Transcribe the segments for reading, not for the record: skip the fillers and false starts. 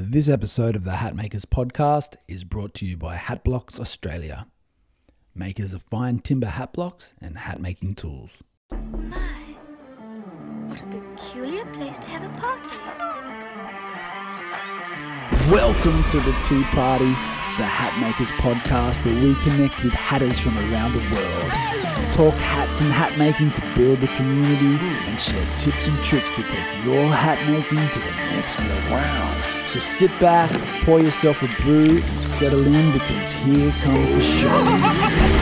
This episode of the Hatmakers podcast is brought to you by Hatblocks Australia, makers of fine timber hat blocks and hat making tools. My, what a peculiar place to have a party. Welcome to the Tea Party, the Hatmakers podcast where we connect with hatters from around the world, talk hats and hat making to build the community, and share tips and tricks to take your hat making to the next level. Wow. So sit back, pour yourself a brew, and settle in because here comes the show.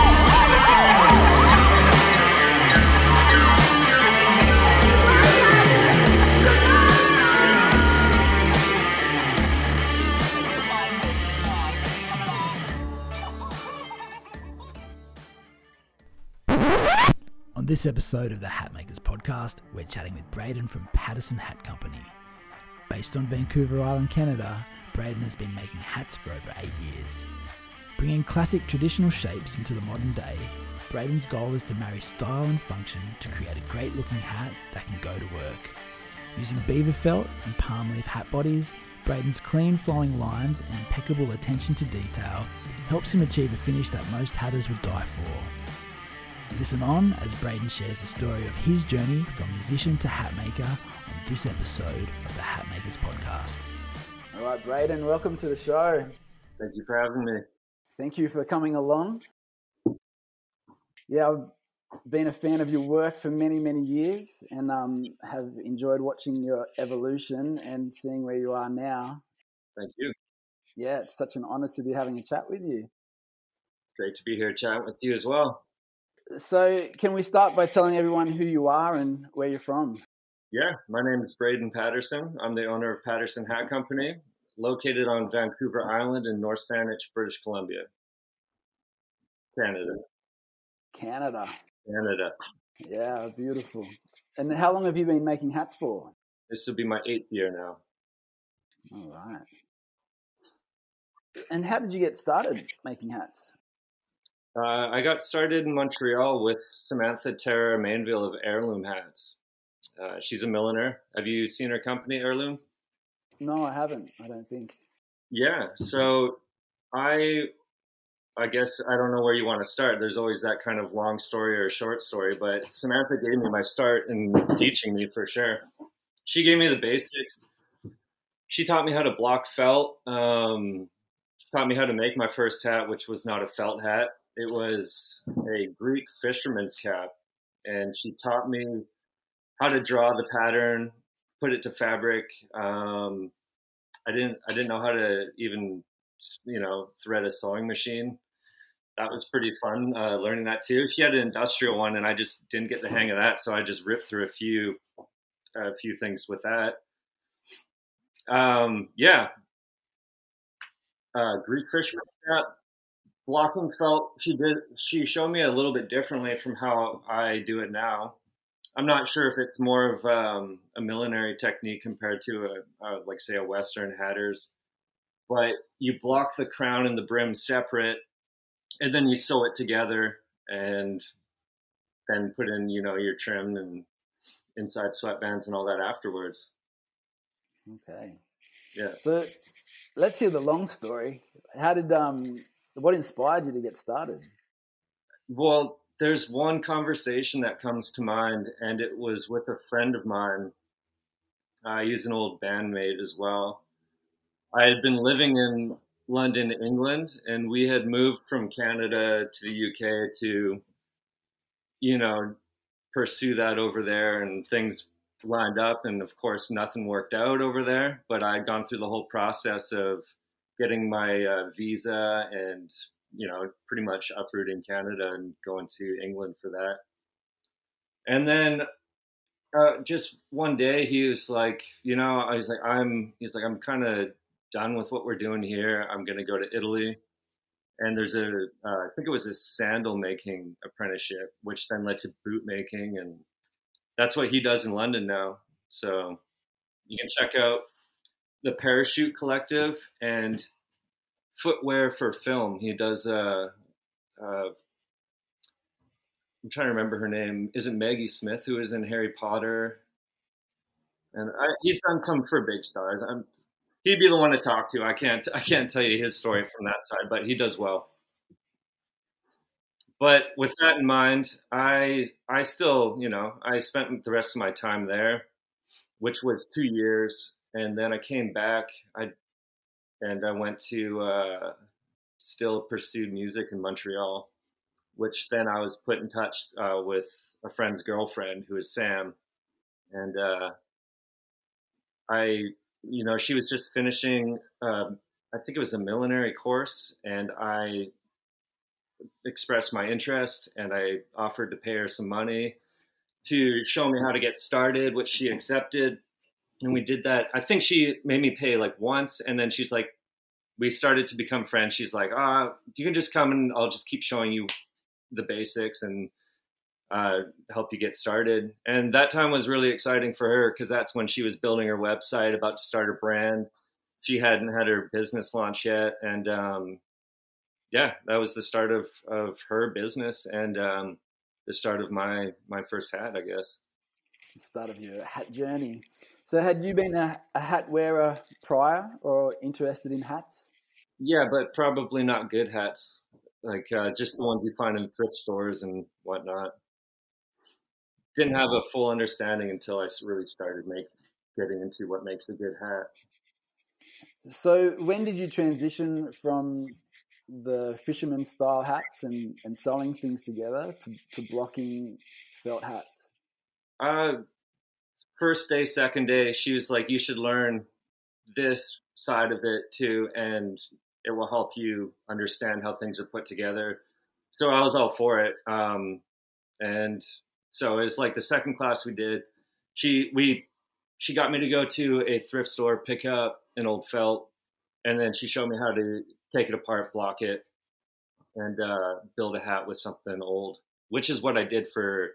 On this episode of the Hatmakers podcast, we're chatting with Braden from Patterson Hat Company. Based on Vancouver Island, Canada, Braden has been making hats for over 8 years. Bringing classic traditional shapes into the modern day, Braden's goal is to marry style and function to create a great looking hat that can go to work. Using beaver felt and palm leaf hat bodies, Braden's clean flowing lines and impeccable attention to detail helps him achieve a finish that most hatters would die for. Listen on as Braden shares the story of his journey from musician to hat maker on this episode of the Hatmakers podcast. All right, Braden, welcome to the show. Thank you for having me. Thank you for coming along. Yeah, I've been a fan of your work for many, many years and have enjoyed watching your evolution and seeing where you are now. Thank you. Yeah, it's such an honor to be having a chat with you. Great to be here chatting with you as well. So can we start by telling everyone who you are and where you're from? Yeah, my name is Braden Patterson. I'm the owner of Patterson Hat Company, located on Vancouver Island in North Saanich, British Columbia, Canada. Canada. Yeah, beautiful. And how long have you been making hats for? This will be my 8th year now. All right. And how did you get started making hats? I got started in Montreal with Samantha Terra Mainville of Heirloom Hats. She's a milliner. Have you seen her company, Heirloom? No, I haven't. I don't think. Yeah. So I guess I don't know where you want to start. There's always that kind of long story or short story, but Samantha gave me my start in teaching me for sure. She gave me the basics. She taught me how to block felt. She taught me how to make my first hat, which was not a felt hat. It was a Greek fisherman's cap, and she taught me how to draw the pattern, put it to fabric. I didn't know how to even, thread a sewing machine. That was pretty fun, learning that too. She had an industrial one, and I just didn't get the hang of that, so I just ripped through a few things with that. Greek fisherman's cap. Blocking felt, she showed me a little bit differently from how I do it now. I'm not sure if it's more of a millinery technique compared to a Western hatter's, but you block the crown and the brim separate, and then you sew it together and then put in, your trim and inside sweatbands and all that afterwards. Okay. Yeah. So let's hear the long story. What inspired you to get started? Well, there's one conversation that comes to mind, and it was with a friend of mine. He's an old bandmate as well. I had been living in London, England, and we had moved from Canada to the UK to, pursue that over there, and things lined up, and of course nothing worked out over there, but I'd gone through the whole process of getting my visa and, pretty much uprooting Canada and going to England for that. And then just one day he was like, I'm kind of done with what we're doing here. I'm going to go to Italy. And there's I think it was a sandal making apprenticeship, which then led to boot making. And that's what he does in London now. So you can check out the Parachute Collective and Footwear for Film. He does I'm trying to remember her name. Is it Maggie Smith, who is in Harry Potter? And he's done some for big stars. he'd be the one to talk to. I can't tell you his story from that side, but he does well. But with that in mind, I still, I spent the rest of my time there, which was 2 years, and then I came back. I went to still pursued music in Montreal, which then I was put in touch with a friend's girlfriend who is Sam, and she was just finishing. I think it was a millinery course, and I expressed my interest, and I offered to pay her some money to show me how to get started, which she accepted. And we did that. I think she made me pay like once, and then she's like, we started to become friends. She's like, you can just come and I'll just keep showing you the basics and help you get started. And that time was really exciting for her because that's when she was building her website, about to start her brand. She hadn't had her business launch yet. And that was the start of her business and the start of my first hat, I guess. The start of your hat journey. So had you been a hat wearer prior or interested in hats? Yeah, but probably not good hats, like just the ones you find in thrift stores and whatnot. Didn't have a full understanding until I really started getting into what makes a good hat. So when did you transition from the fisherman style hats and sewing things together to blocking felt hats? First day, second day, she was like, you should learn this side of it too, and it will help you understand how things are put together. So I was all for it. And so it was like the second class we did, she got me to go to a thrift store, pick up an old felt, and then she showed me how to take it apart, block it, and build a hat with something old, which is what I did for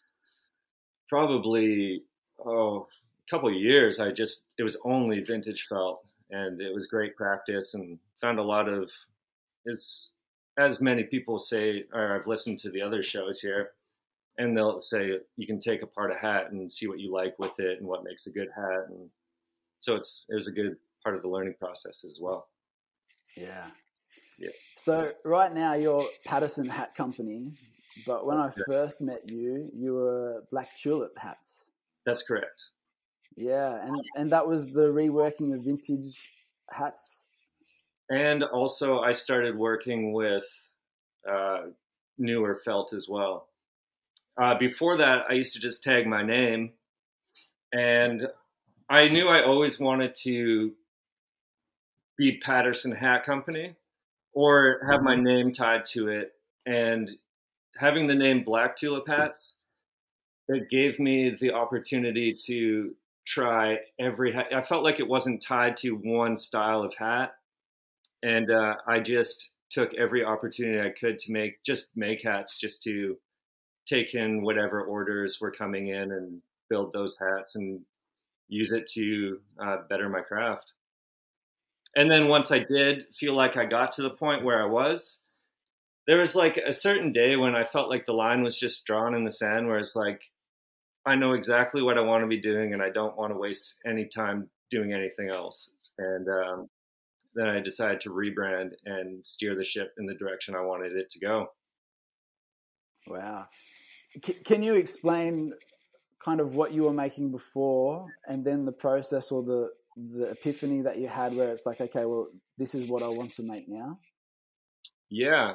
probably a couple of years. It was only vintage felt, and it was great practice, and found a lot of, as many people say, or I've listened to the other shows here, and they'll say you can take apart a hat and see what you like with it and what makes a good hat. And so it was a good part of the learning process as well. Yeah. Yeah. So right now you're Patterson Hat Company, but when I first met you, you were Black Tulip Hats. That's correct. Yeah, and that was the reworking of vintage hats. And also I started working with newer felt as well. Before that, I used to just tag my name, and I knew I always wanted to be Patterson Hat Company or have my name tied to it. And having the name Black Tulip Hats, it gave me the opportunity to try every hat. I felt like it wasn't tied to one style of hat. And I just took every opportunity I could to make hats, just to take in whatever orders were coming in and build those hats and use it to better my craft. And then once I did feel like I got to the point where I was, there was like a certain day when I felt like the line was just drawn in the sand, where it's like, I know exactly what I want to be doing and I don't want to waste any time doing anything else. And then I decided to rebrand and steer the ship in the direction I wanted it to go. Wow. Can you explain kind of what you were making before and then the process or the epiphany that you had where it's like, okay, well, this is what I want to make now? Yeah.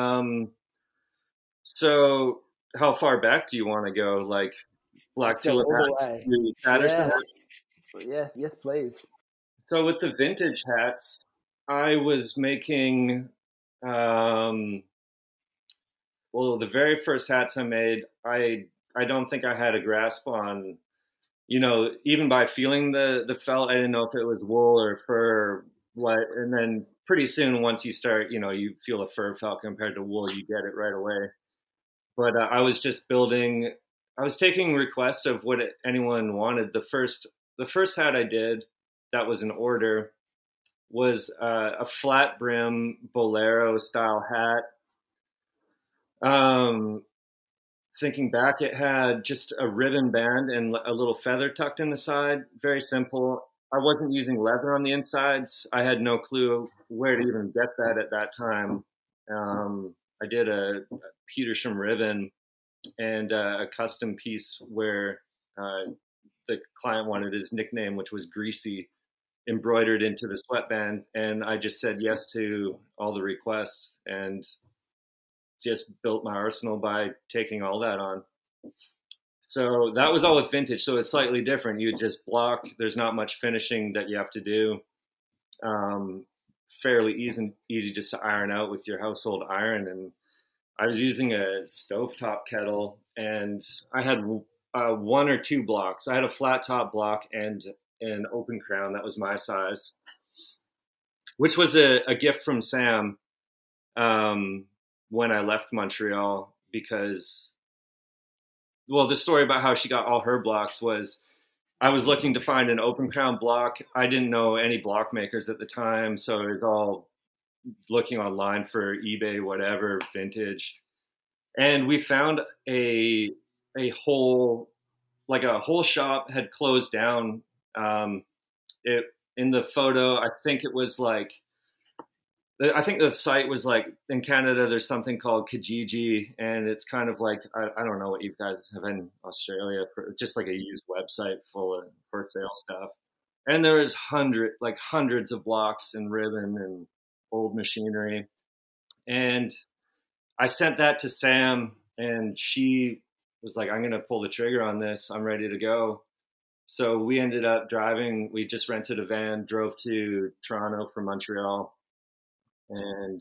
So how far back do you want to go? Like Black Tulip hats to Patterson? Yeah. Yes, please. So with the vintage hats, I was making, the very first hats I made, I don't think I had a grasp on, even by feeling the felt, I didn't know if it was wool or fur or what. And then pretty soon, once you start, you feel a fur felt compared to wool, you get it right away. But I was just I was taking requests of what anyone wanted. The first hat I did that was an order was a flat brim bolero style hat. Thinking back, it had just a ribbon band and a little feather tucked in the side. Very simple. I wasn't using leather on the insides. I had no clue where to even get that at that time. I did a Petersham ribbon and a custom piece where the client wanted his nickname, which was Greasy, embroidered into the sweatband. And I just said yes to all the requests and just built my arsenal by taking all that on. So that was all with vintage. So it's slightly different. You just block. There's not much finishing that you have to do. Fairly easy just to iron out with your household iron. And I was using a stovetop kettle, and I had one or two blocks. I had a flat top block and an open crown that was my size, which was a gift from Sam when I left Montreal, because, well, the story about how she got all her blocks was I was looking to find an open crown block. I didn't know any block makers at the time, so it was all looking online for eBay, whatever, vintage. And we found a whole shop had closed down. In the photo, I think the site was like, in Canada, there's something called Kijiji, and it's kind of like, I don't know what you guys have in Australia, for just like a used website full of for sale stuff. And there was hundreds of blocks and ribbon and old machinery. And I sent that to Sam, and she was like, I'm going to pull the trigger on this. I'm ready to go. So we ended up driving. We just rented a van, drove to Toronto from Montreal. And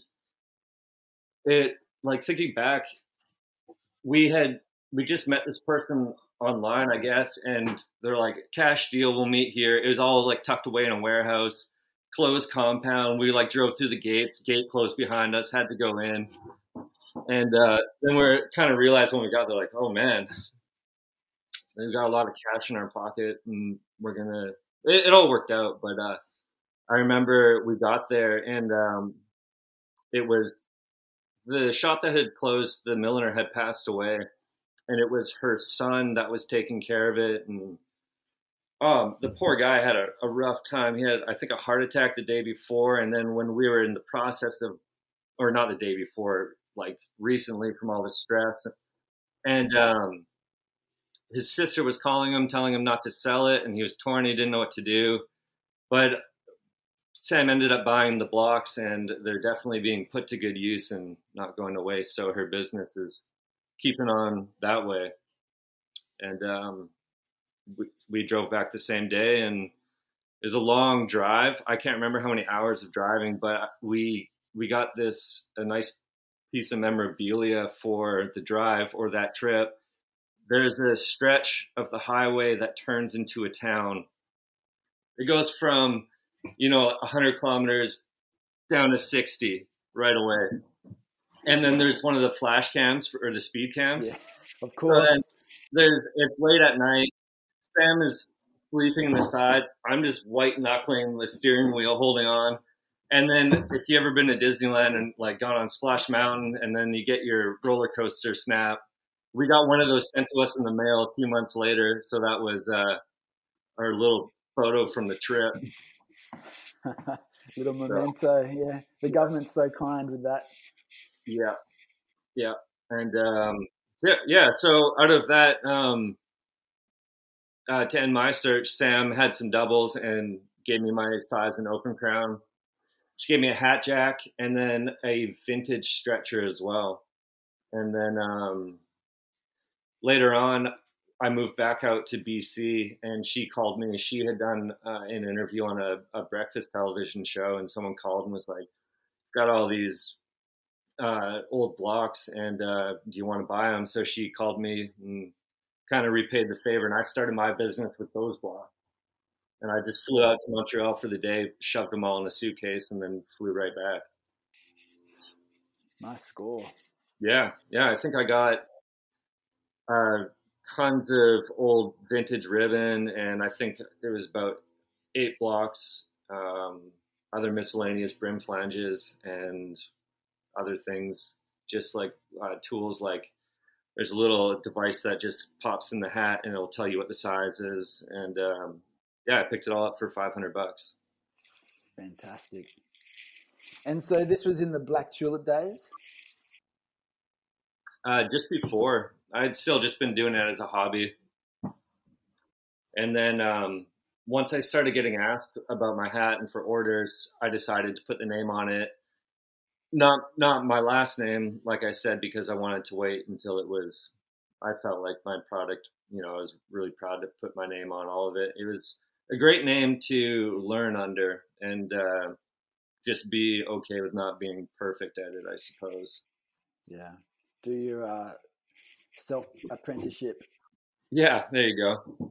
it, like, thinking back, we just met this person online, I guess, and they're like, cash deal, we'll meet here. It was all like tucked away in a warehouse, closed compound. We like drove through the gates, gate closed behind us, had to go in. And then we're kind of realized when we got there, like, oh man, we've got a lot of cash in our pocket, and we're gonna. It all worked out, but I remember we got there, and it was the shop that had closed. The milliner had passed away, and it was her son that was taking care of it. And the poor guy had a rough time. He had, I think, a heart attack the day before, and then when we were in the process of, or not the day before, like recently from all the stress, and his sister was calling him, telling him not to sell it, and he was torn. He didn't know what to do, but Sam ended up buying the blocks, and they're definitely being put to good use and not going to waste. So her business is keeping on that way. And we drove back the same day, and it was a long drive. I can't remember how many hours of driving, but we got a nice piece of memorabilia for the drive or that trip. There's a stretch of the highway that turns into a town. It goes from 100 kilometers down to 60 right away. And then there's one of the flash cams or the speed cams. Yeah, of course. So it's late at night. Sam is sleeping in the side. I'm just white knuckling the steering wheel, holding on. And then if you ever been to Disneyland and like gone on Splash Mountain, and then you get your roller coaster snap, we got one of those sent to us in the mail a few months later. So that was our little photo from the trip. Little memento, yeah. The government's so kind with that. Yeah. And so out of that, to end my search, Sam had some doubles and gave me my size and open crown. She gave me a hat jack and then a vintage stretcher as well. And then later on, I moved back out to BC, and she called me. She had done an interview on a breakfast television show, and someone called and was like, got all these old blocks, and do you want to buy them? So she called me and kind of repaid the favor, and I started my business with those blocks. And I just flew out to Montreal for the day, shoved them all in a suitcase, and then flew right back. Nice score. Yeah. I think I got tons of old vintage ribbon, and I think there was about 8 blocks, other miscellaneous brim flanges and other things, just like tools. Like there's a little device that just pops in the hat and it'll tell you what the size is, and Yeah, I picked it all up for $500. Fantastic. And so this was in the Black Tulip days? Just before, I'd still just been doing it as a hobby. And then once I started getting asked about my hat and for orders, I decided to put the name on it. Not my last name, like I said, because I wanted to wait until it was, I felt like my product, I was really proud to put my name on all of it. It was a great name to learn under and just be okay with not being perfect at it, I suppose. Yeah. Do your self-apprenticeship. Yeah, there you go.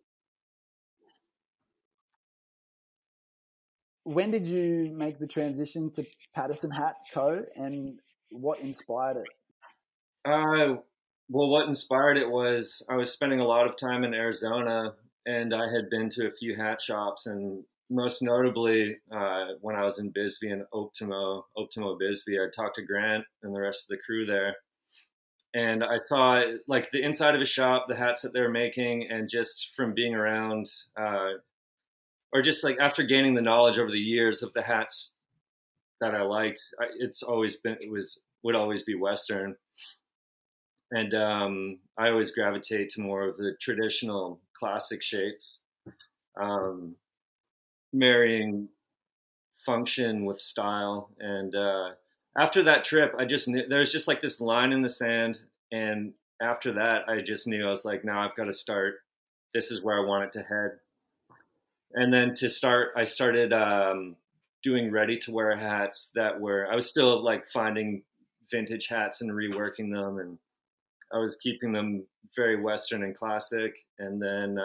When did you make the transition to Patterson Hat Co. and what inspired it? Well, what inspired it was I was spending a lot of time in Arizona, and I had been to a few hat shops, and most notably when I was in Bisbee and Optimo Bisbee, I talked to Grant and the rest of the crew there, and I saw like the inside of a shop, the hats that they were making, and just from being around, or just like after gaining the knowledge over the years of the hats that I liked, would always be Western. And I always gravitate to more of the traditional classic shapes, marrying function with style. And after that trip, I just knew there was just like this line in the sand. And after that, I just knew I was like, now I've got to start. This is where I want it to head. And then to start, I started doing ready to wear hats I was still like finding vintage hats and reworking them, and I was keeping them very Western and classic. And then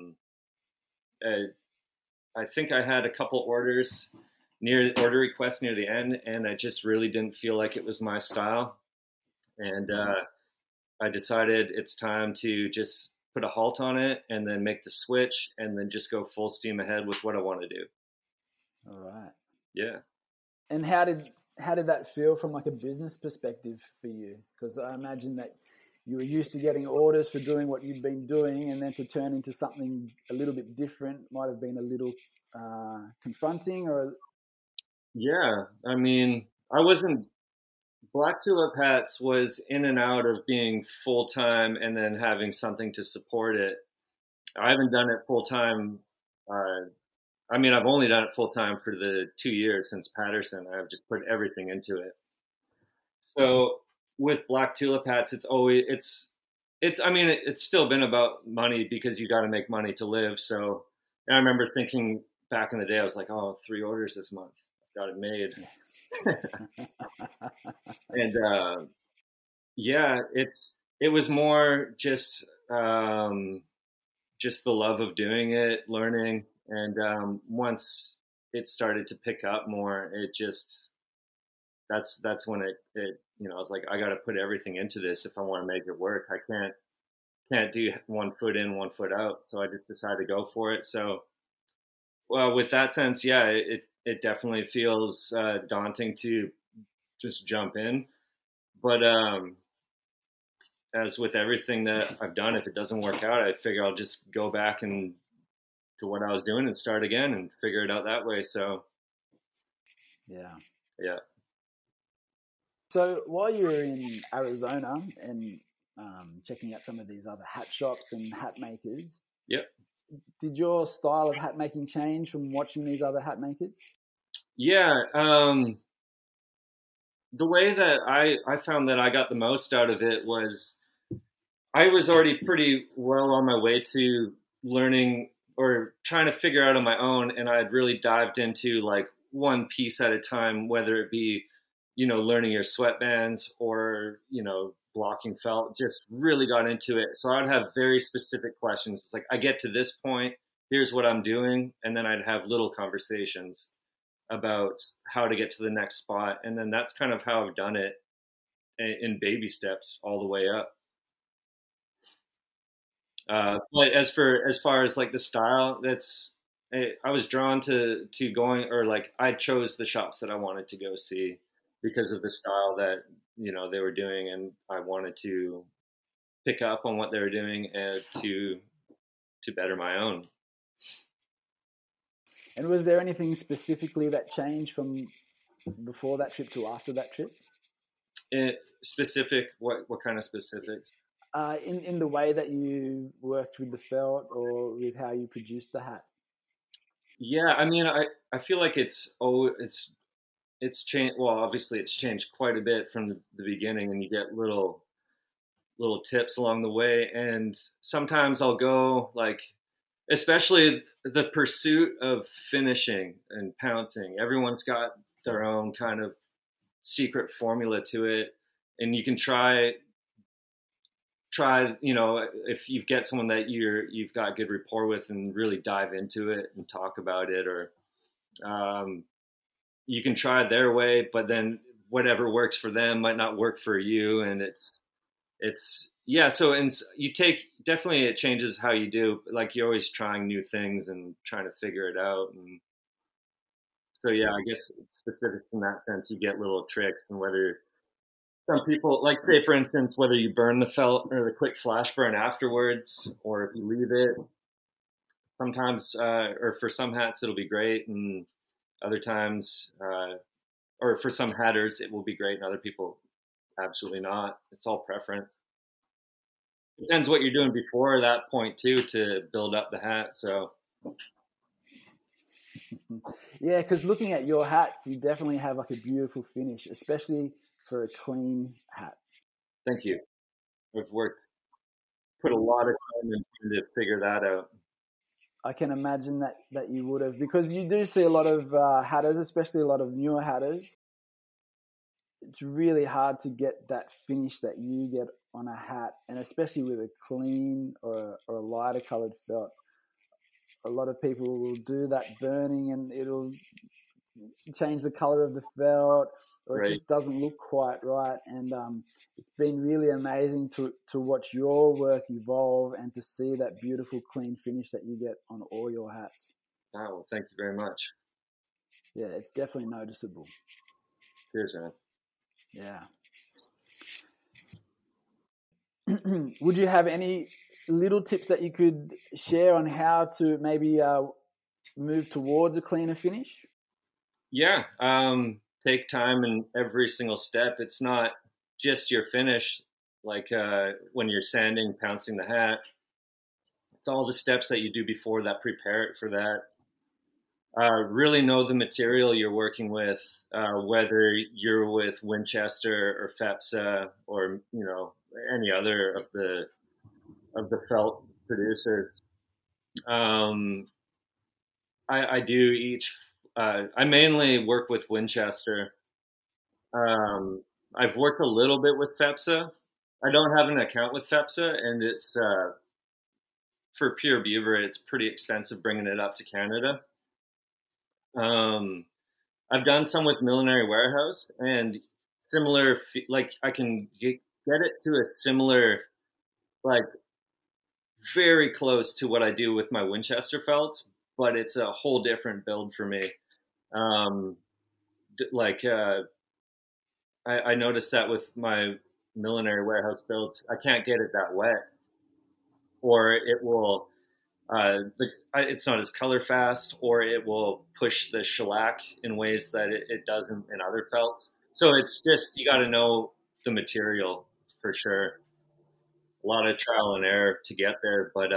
I think I had a couple order requests near the end, and I just really didn't feel like it was my style. And I decided it's time to just put a halt on it and then make the switch and then just go full steam ahead with what I want to do. All right. Yeah. And how did that feel from like a business perspective for you? Because I imagine that you were used to getting orders for doing what you'd been doing, and then to turn into something a little bit different might have been a little confronting. Or Yeah, I mean, Black Tulip Hats was in and out of being full time and then having something to support it. I haven't done it full time. I've only done it full time for the 2 years since Patterson. I've just put everything into it. So with Black Tulip Hats, it's still been about money because you got to make money to live. So I remember thinking back in the day, I was like, oh, 3 orders this month. I've got it made. And it was more just the love of doing it, learning. And once it started to pick up more, that's when it I was like, I got to put everything into this if I want to make it work. I can't do 1 foot in, 1 foot out. So I just decided to go for it. So, well, with that sense, yeah, it definitely feels daunting to just jump in. But as with everything that I've done, if it doesn't work out, I figure I'll just go back and to what I was doing and start again and figure it out that way. So, yeah. So while you were in Arizona and checking out some of these other hat shops and hat makers, yep. Did your style of hat making change from watching these other hat makers? Yeah. The way that I found that I got the most out of it was I was already pretty well on my way to learning or trying to figure out on my own. And I had really dived into like one piece at a time, whether it be, learning your sweatbands or, blocking felt, just really got into it. So I'd have very specific questions. It's like, I get to this point, here's what I'm doing. And then I'd have little conversations about how to get to the next spot. And then that's kind of how I've done it in baby steps all the way up. But as far as like the style, I was drawn to going, or like I chose the shops that I wanted to go see because of the style that, they were doing. And I wanted to pick up on what they were doing and to better my own. And was there anything specifically that changed from before that trip to after that trip? Specific, what kind of specifics? In the way that you worked with the felt or with how you produced the hat? Yeah, I mean, I feel like it's changed. Well, obviously it's changed quite a bit from the beginning, and you get little tips along the way. And sometimes I'll go like, especially the pursuit of finishing and pouncing. Everyone's got their own kind of secret formula to it, and you can try, you know, if you get someone that you've got good rapport with and really dive into it and talk about it, or you can try their way, but then whatever works for them might not work for you. And it's yeah, so, and you definitely it changes how you do, like you're always trying new things and trying to figure it out. And so yeah, I guess it's specifics in that sense. You get little tricks, and whether some people, like say for instance, whether you burn the felt or the quick flash burn afterwards, or if you leave it, sometimes, or for some hats it'll be great, and other times, or for some hatters it will be great, and other people absolutely not. It's all preference. Depends what you're doing before that point too to build up the hat. So yeah, because looking at your hats, you definitely have like a beautiful finish, especially for a clean hat. Thank you. I've put a lot of time into to figure that out. I can imagine that you would have, because you do see a lot of hatters, especially a lot of newer hatters. It's really hard to get that finish that you get on a hat, and especially with a clean or a lighter colored felt. A lot of people will do that burning, and it'll change the color of the felt, or Right. It just doesn't look quite right. And it's been really amazing to watch your work evolve and to see that beautiful clean finish that you get on all your hats. Oh, well, thank you very much. Yeah, it's definitely noticeable. Cheers, man. Yeah. Would you have any little tips that you could share on how to maybe move towards a cleaner finish? Yeah. Take time in every single step. It's not just your finish, like when you're sanding, pouncing the hat. It's all the steps that you do before that prepare it for that. Really know the material you're working with, whether you're with Winchester or FEPSA or, you know, any other of the felt producers. I do each. I mainly work with Winchester. I've worked a little bit with FEPSA. I don't have an account with FEPSA, and it's for pure beaver. It's pretty expensive bringing it up to Canada. I've done some with Millinery Warehouse, and similar, like I can get it to a similar, like very close to what I do with my Winchester felts, but it's a whole different build for me. I noticed that with my Millinery Warehouse builds, I can't get it that wet, or it will. It's not as color fast, or it will push the shellac in ways that it doesn't in other felts. So it's just, you got to know the material for sure. A lot of trial and error to get there, but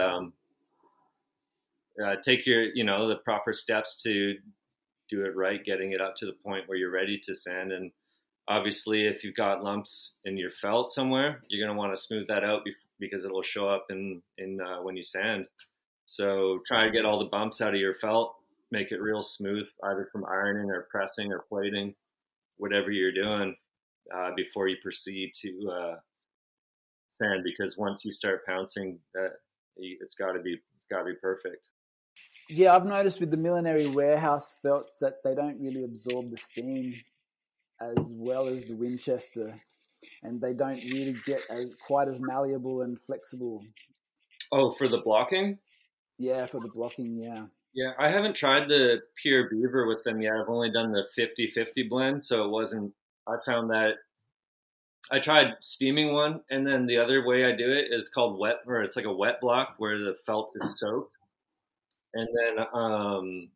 take the proper steps to do it right, getting it up to the point where you're ready to sand. And obviously, if you've got lumps in your felt somewhere, you're going to want to smooth that out because it'll show up in when you sand. So try to get all the bumps out of your felt, make it real smooth, either from ironing or pressing or plating, whatever you're doing, before you proceed to sand. Because once you start pouncing, it's got to be perfect. Yeah, I've noticed with the Millinery Warehouse felts that they don't really absorb the steam as well as the Winchester, and they don't really get quite as malleable and flexible. Oh, for the blocking? Yeah, for the blocking, yeah. Yeah, I haven't tried the pure beaver with them yet. I've only done the 50-50 blend, so it wasn't. I found that I tried steaming one, and then the other way I do it is called wet, or it's like a wet block where the felt is soaked, and then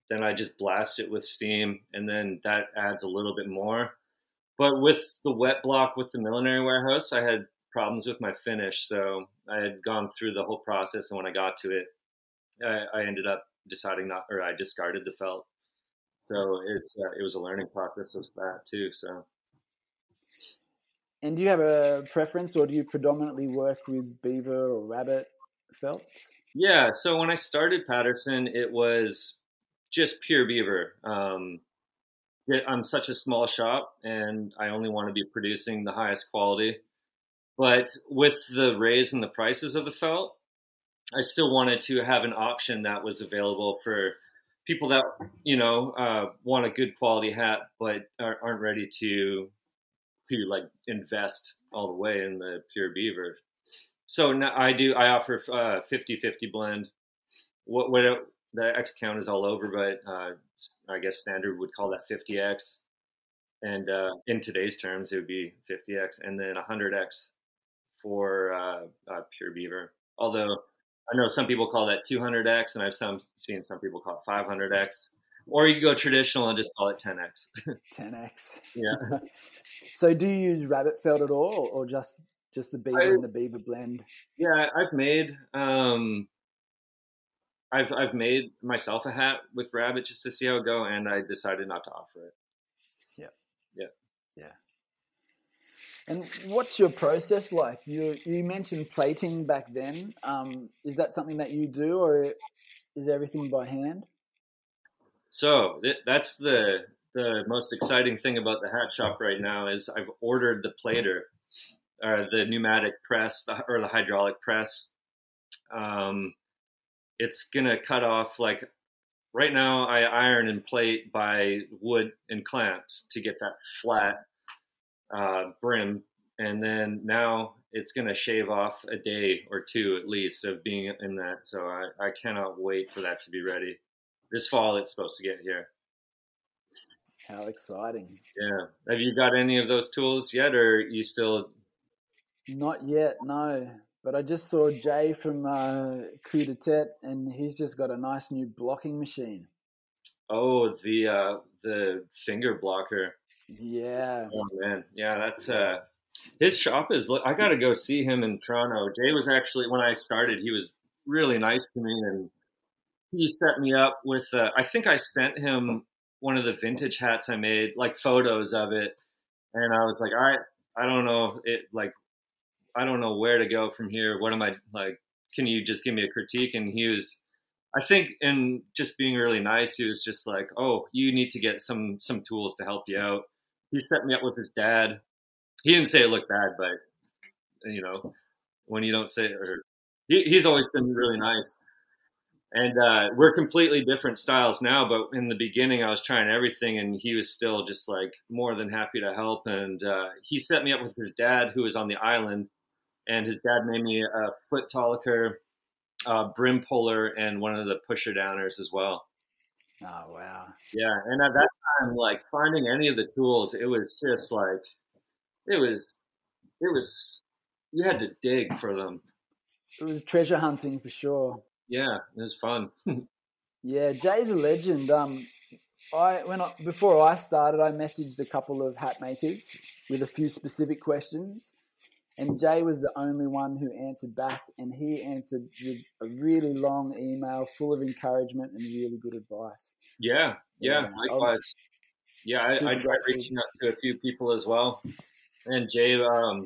then I just blast it with steam, and then that adds a little bit more. But with the wet block with the millinery warehouse, I had problems with my finish, so I had gone through the whole process, and when I got to it, I ended up deciding not, or I discarded the felt. So it was a learning process of that too. So. And do you have a preference, or do you predominantly work with beaver or rabbit felt? Yeah, so when I started Patterson, it was just pure beaver. I'm such a small shop, and I only want to be producing the highest quality. But with the raise in the prices of the felt, I still wanted to have an option that was available for people that want a good quality hat, but aren't ready to like invest all the way in the pure beaver. So now I offer 50-50 blend. What the X count is all over, but I guess standard would call that 50X. And in today's terms, it would be 50X, and then 100X for pure beaver. Although I know some people call that 200X, and I've seen some people call it 500X. Or you could go traditional and just call it 10X. 10X. Yeah. So do you use rabbit felt at all, or just the beaver and the beaver blend? Yeah, I've made I've made myself a hat with rabbit just to see how it go, and I decided not to offer it. Yeah. And what's your process like? You mentioned plating back then. Is that something that you do, or is everything by hand? So that's the most exciting thing about the hat shop right now is I've ordered the plater, the pneumatic press, or the hydraulic press. It's gonna cut off, like right now I iron and plate by wood and clamps to get that flat brim, and then now it's gonna shave off a day or two at least of being in that. So I cannot wait for that to be ready. This fall it's supposed to get here. How exciting. Yeah. Have you got any of those tools yet, or are you still? Not yet, no. But I just saw Jay from Coup de Tete, and he's just got a nice new blocking machine. Oh, the finger blocker. Yeah. Oh man, yeah. That's his shop is. I got to go see him in Toronto. Jay was actually, when I started, he was really nice to me, and he set me up with. I think I sent him one of the vintage hats I made, like photos of it, and I was like, I don't know it, like I don't know where to go from here. What am I like? Can you just give me a critique? And he was, I think, in just being really nice, he was just like, oh, you need to get some tools to help you out. He set me up with his dad. He didn't say it looked bad, but when you don't say it, or he's always been really nice. And we're completely different styles now, but in the beginning I was trying everything, and he was still just like more than happy to help. And he set me up with his dad, who was on the island, and his dad made me a foot toliker, brim puller, and one of the pusher downers as well. Oh, wow. Yeah, and at that time, like finding any of the tools, it was just like, it was, you had to dig for them. It was treasure hunting for sure. Yeah, it was fun. Yeah, Jay's a legend. Before I started, I messaged a couple of hat makers with a few specific questions, and Jay was the only one who answered back, and he answered with a really long email full of encouragement and really good advice. Yeah, likewise. Yeah, I tried reaching out to a few people as well, and Jay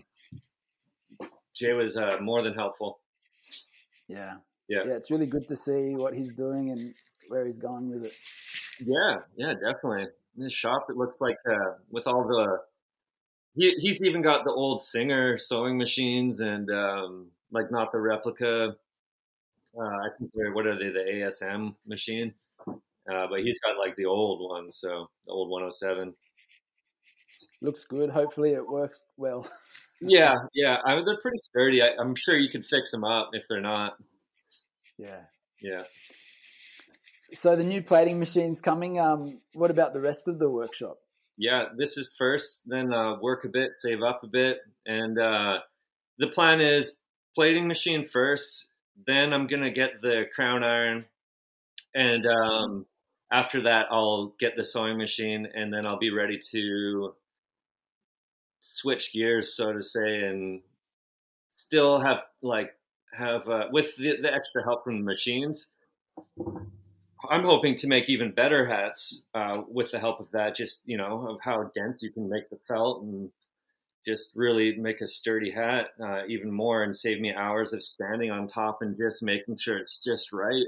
was more than helpful. Yeah, it's really good to see what he's doing and where he's going with it. Yeah, definitely. In his shop, it looks like with all the, he's even got the old Singer sewing machines, and like not the replica. I think what are they? The ASM machine, but he's got like the old one, so the old 107. Looks good. Hopefully, it works well. Yeah. They're pretty sturdy. I'm sure you could fix them up if they're not. Yeah. So the new plating machine's coming. What about the rest of the workshop? Yeah, this is first, then work a bit, save up a bit. And the plan is plating machine first, then I'm going to get the crown iron. And after that, I'll get the sewing machine, and then I'll be ready to switch gears, so to say, and still have with the extra help from the machines. I'm hoping to make even better hats with the help of that, just, of how dense you can make the felt and just really make a sturdy hat even more and save me hours of standing on top and just making sure it's just right.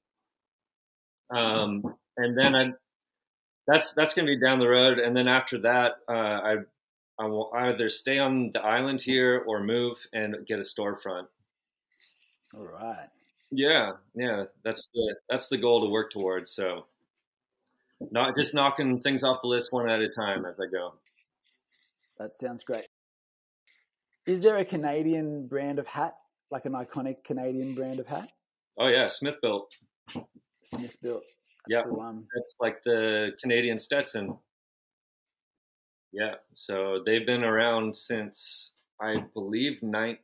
And then that's going to be down the road. And then after that, I will either stay on the island here or move and get a storefront. All right. Yeah, that's the goal to work towards. So, not just knocking things off the list one at a time as I go. That sounds great. Is there a Canadian brand of hat, like an iconic Canadian brand of hat? Oh yeah, Smith Built. Smith Built. Yeah, that's like the Canadian Stetson. Yeah, so they've been around since, I believe,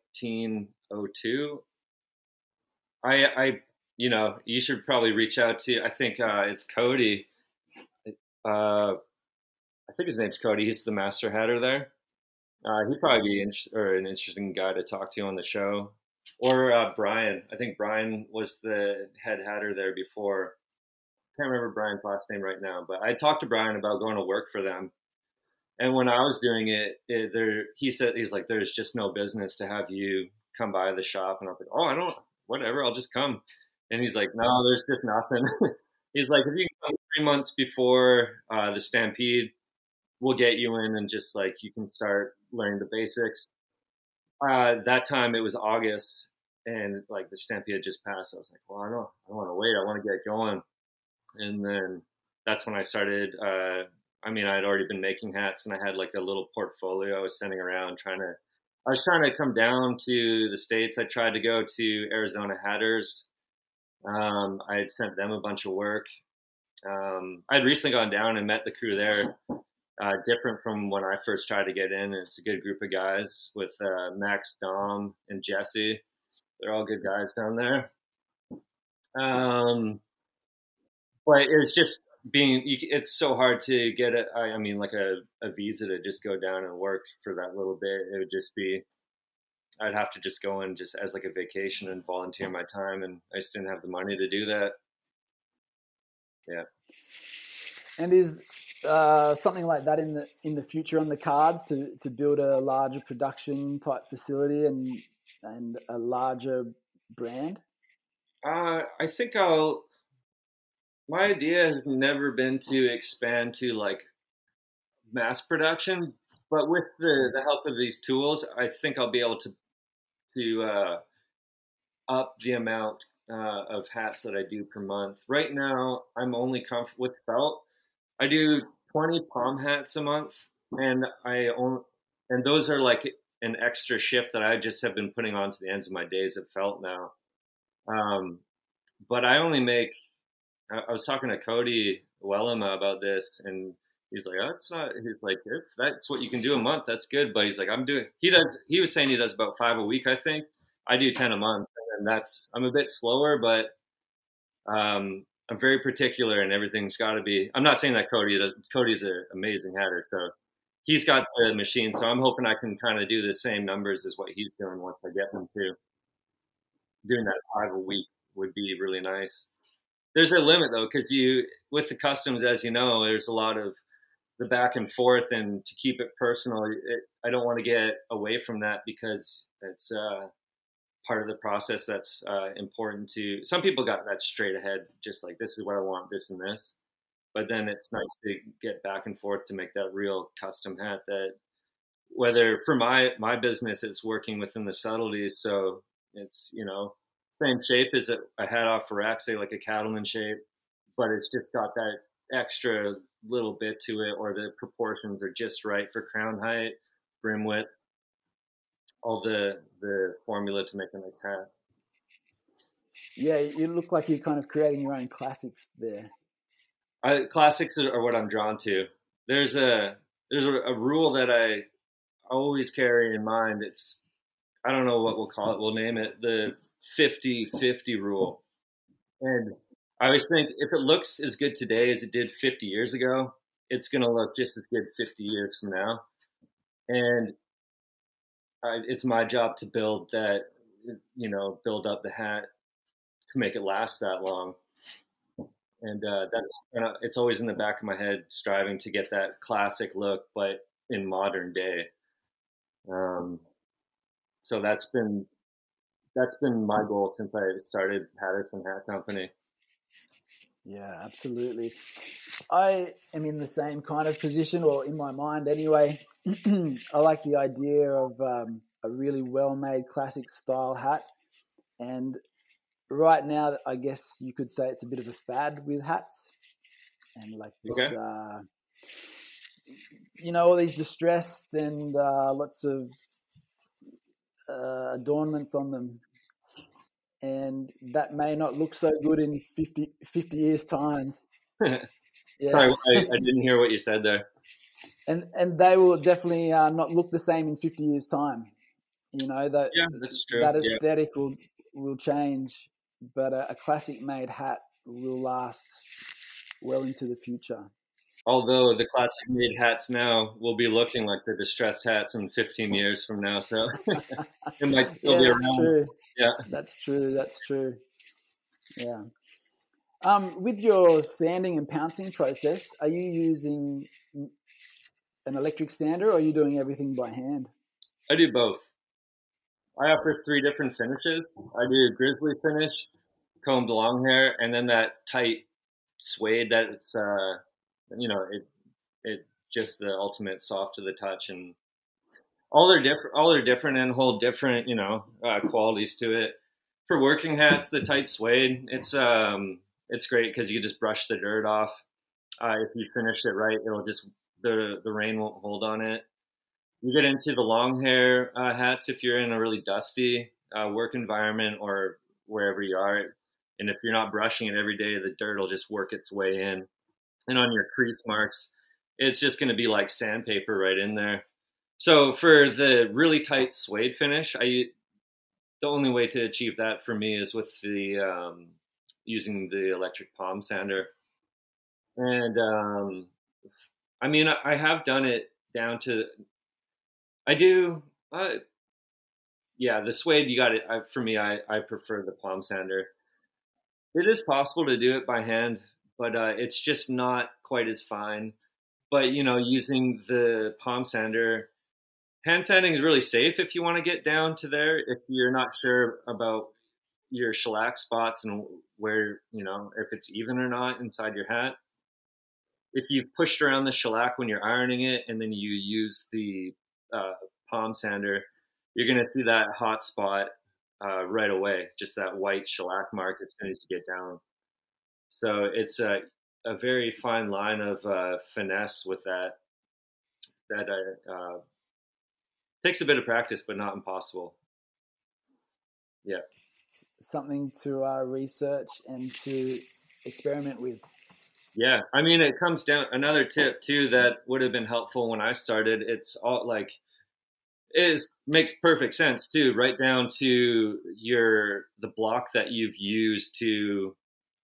1902. You should probably reach out to, I think it's Cody. I think his name's Cody. He's the master hatter there. He'd probably be an interesting guy to talk to on the show. Or Brian. I think Brian was the head hatter there before. I can't remember Brian's last name right now, but I talked to Brian about going to work for them. And when I was doing he said, he's like, there's just no business to have you come by the shop. And I was like, oh, whatever, I'll just come. And he's like, no, there's just nothing. He's like, if you can come 3 months before the Stampede, we'll get you in and just like you can start learning the basics. That time it was August and like the Stampede had just passed. I was like, well, I don't want to wait. I want to get going. And then that's when I started. I'd already been making hats and I had like a little portfolio I was sending around I was trying to come down to the States. I tried to go to Arizona Hatters. I had sent them a bunch of work. I'd recently gone down and met the crew there. Different from when I first tried to get in. It's a good group of guys with Max, Dom, and Jesse. They're all good guys down there. But it's just it's so hard to get a visa to just go down and work for that little bit. It would just be, I'd have to just go in just as like a vacation and volunteer my time, and I just didn't have the money to do that. Yeah. And is something like that in the future on the cards to build a larger production type facility and a larger brand? I think my idea has never been to expand to like mass production, but with the help of these tools, I think I'll be able to up the amount of hats that I do per month. Right now, I'm only comfortable with felt. I do 20 palm hats a month, and those are like an extra shift that I just have been putting on to the ends of my days of felt now. But I only make. I was talking to Cody Wellema about this, and he's like, "That's not." He's like, "If that's what you can do a month, that's good." But he's like, He was saying he does about 5 a week. I think I do 10 a month, and I'm a bit slower, but I'm very particular, and everything's got to be. I'm not saying that Cody's an amazing hatter, so he's got the machine. So I'm hoping I can kind of do the same numbers as what he's doing once I get them too. Doing that 5 a week would be really nice. There's a limit though, because with the customs, as you know, there's a lot of the back and forth, and to keep it personal, I don't want to get away from that because it's part of the process that's important to some people. Got that straight ahead, just like this is what I want, this and this. But then it's nice to get back and forth to make that real custom hat. That whether for my business, it's working within the subtleties, so it's same shape as a hat off a rack, say like a cattleman shape, but it's just got that extra little bit to it, or the proportions are just right for crown height, brim width, all the formula to make a nice hat. Yeah, you look like you're kind of creating your own classics there. Classics are what I'm drawn to. There's a rule that I always carry in mind. It's, I don't know what we'll call it. We'll name it the 50-50 rule. And I always think if it looks as good today as it did 50 years ago, it's going to look just as good 50 years from now. And it's my job to build that, build up the hat to make it last that long. And it's always in the back of my head, striving to get that classic look, but in modern day. So that's been my goal since I started Patterson Hat Company. Yeah, absolutely. I am in the same kind of position, or in my mind anyway. I like the idea of a really well-made classic style hat. And right now, I guess you could say it's a bit of a fad with hats. And like this, Okay. All these distressed and lots of adornments on them. And that may not look so good in 50 years' times. Yeah. Sorry, I didn't hear what you said there. And they will definitely not look the same in 50 years' time. That's true. That aesthetic will change, but a classic-made hat will last well into the future. Although the classic-made hats now will be looking like the distressed hats in 15 years from now, so it might still be around. True. Yeah, that's true. Yeah. With your sanding and pouncing process, are you using an electric sander, or are you doing everything by hand? I do both. I offer 3 different finishes. I do grizzly finish, combed long hair, and then that tight suede that it's it just the ultimate soft to the touch, and all they're different and hold different qualities to it. For working hats, the tight suede, it's great because you just brush the dirt off. If you finish it right, it'll just the rain won't hold on it. You get into the long hair hats if you're in a really dusty work environment or wherever you are, and if you're not brushing it every day, the dirt will just work its way in. And on your crease marks, it's just going to be like sandpaper right in there. So for the really tight suede finish, the only way to achieve that for me is with the using the electric palm sander. And I have done it down to, I do, the suede, you got it. For me, I prefer the palm sander. It is possible to do it by hand, but it's just not quite as fine. But, using the palm sander, hand sanding is really safe if you want to get down to there. If you're not sure about your shellac spots and where, if it's even or not inside your hat. If you've pushed around the shellac when you're ironing it and then you use the palm sander, you're going to see that hot spot right away, just that white shellac mark as soon as you get down. So it's a very fine line of finesse with that. That takes a bit of practice, but not impossible. Yeah. Something to research and to experiment with. Yeah. It comes down, another tip too that would have been helpful when I started. It's all like, makes perfect sense too, right down to the block that you've used to,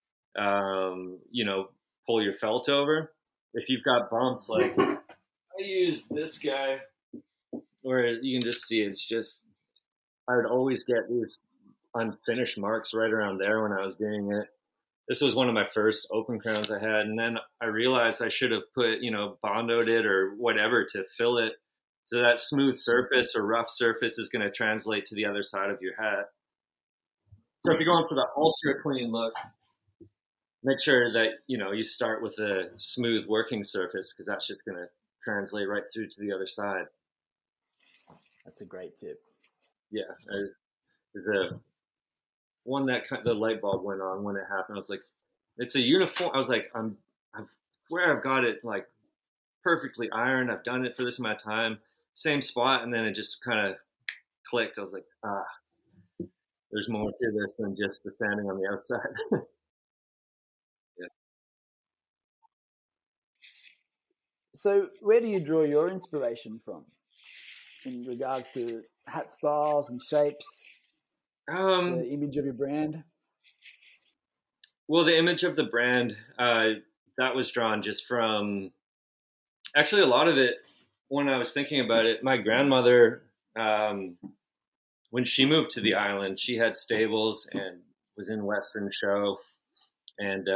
pull your felt over. If you've got bumps, like I use this guy, where you can just see it's just, I would always get these unfinished marks right around there when I was doing it. This was one of my first open crowns I had, and then I realized I should have put, Bondoed it or whatever to fill it. So that smooth surface or rough surface is going to translate to the other side of your hat. So if you're going for the ultra clean look, make sure that, you start with a smooth working surface, because that's just going to translate right through to the other side. That's a great tip. Yeah. There's one that the light bulb went on when it happened. I was like, it's a uniform. I was like, I swear I've got it like perfectly ironed. I've done it for this amount of time, same spot. And then it just kind of clicked. I was like, there's more to this than just the sanding on the outside. Yeah. So where do you draw your inspiration from in regards to hat styles and shapes, the image of your brand? Well, the image of the brand, that was drawn just from, actually, a lot of it, when I was thinking about it, my grandmother, when she moved to the island, she had stables and was in Western Show, and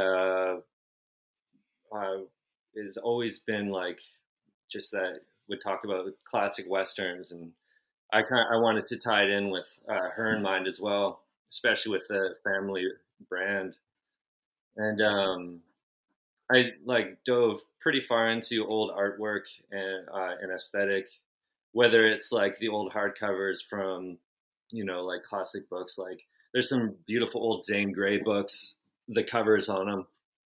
it's always been like just that would talk about classic westerns, and I wanted to tie it in with her in mind as well, especially with the family brand, and I like dove pretty far into old artwork and aesthetic, whether it's like the old hardcovers from, like classic books. Like there's some beautiful old Zane Grey books, the covers on them.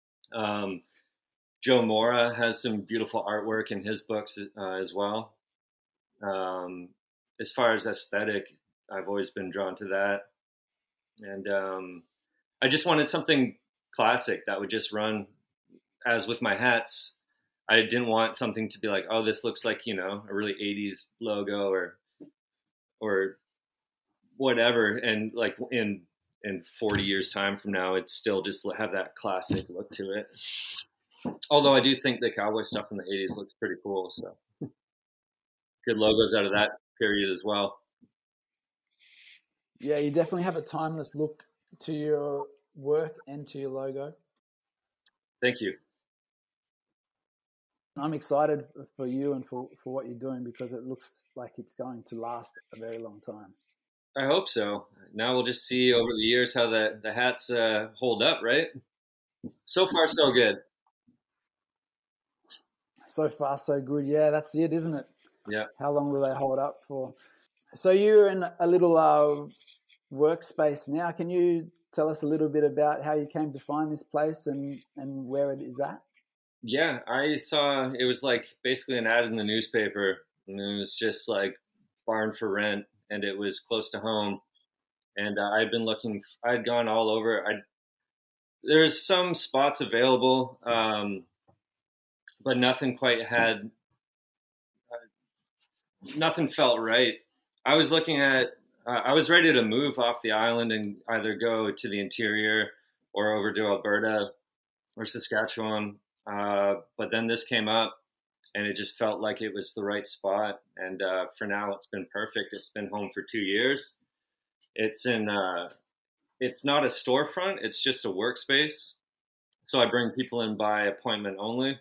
Joe Mora has some beautiful artwork in his books as well. As far as aesthetic, I've always been drawn to that, and I just wanted something classic that would just run. As with my hats, I didn't want something to be like, oh, this looks like, a really 80s logo or whatever. And like in 40 years time from now, it's still just have that classic look to it. Although I do think the cowboy stuff in the 80s looks pretty cool. So good logos out of that period as well. Yeah, you definitely have a timeless look to your work and to your logo. Thank you. I'm excited for you and for what you're doing, because it looks like it's going to last a very long time. I hope so. Now we'll just see over the years how the hats hold up, right? So far, so good. So far, so good. Yeah, that's it, isn't it? Yeah. How long will they hold up for? So you're in a little workspace now. Can you tell us a little bit about how you came to find this place and where it is at? Yeah, I saw it was like basically an ad in the newspaper, and it was just like barn for rent, and it was close to home. And I'd been looking, I'd gone all over. There's some spots available, but nothing quite had, nothing felt right. I was looking at, I was ready to move off the island and either go to the interior or over to Alberta or Saskatchewan. But then this came up, and it just felt like it was the right spot. And for now, it's been perfect. It's been home for 2 years. It's it's not a storefront. It's just a workspace. So I bring people in by appointment only.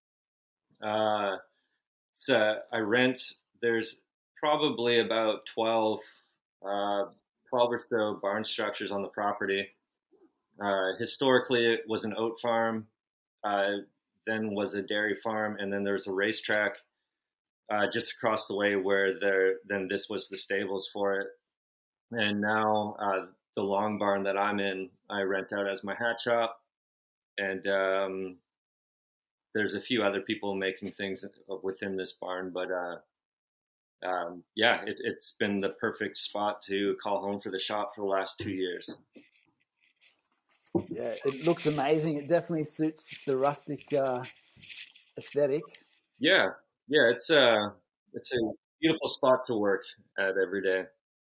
So I rent. There's probably about 12 or so barn structures on the property. Historically, it was an oat farm. Then was a dairy farm, and then there was a racetrack just across the way where then this was the stables for it. And now the long barn that I'm in, I rent out as my hat shop, and there's a few other people making things within this barn, but yeah, it's been the perfect spot to call home for the shop for the last 2 years. Yeah, it looks amazing. It definitely suits the rustic aesthetic. Yeah, it's a beautiful spot to work at every day.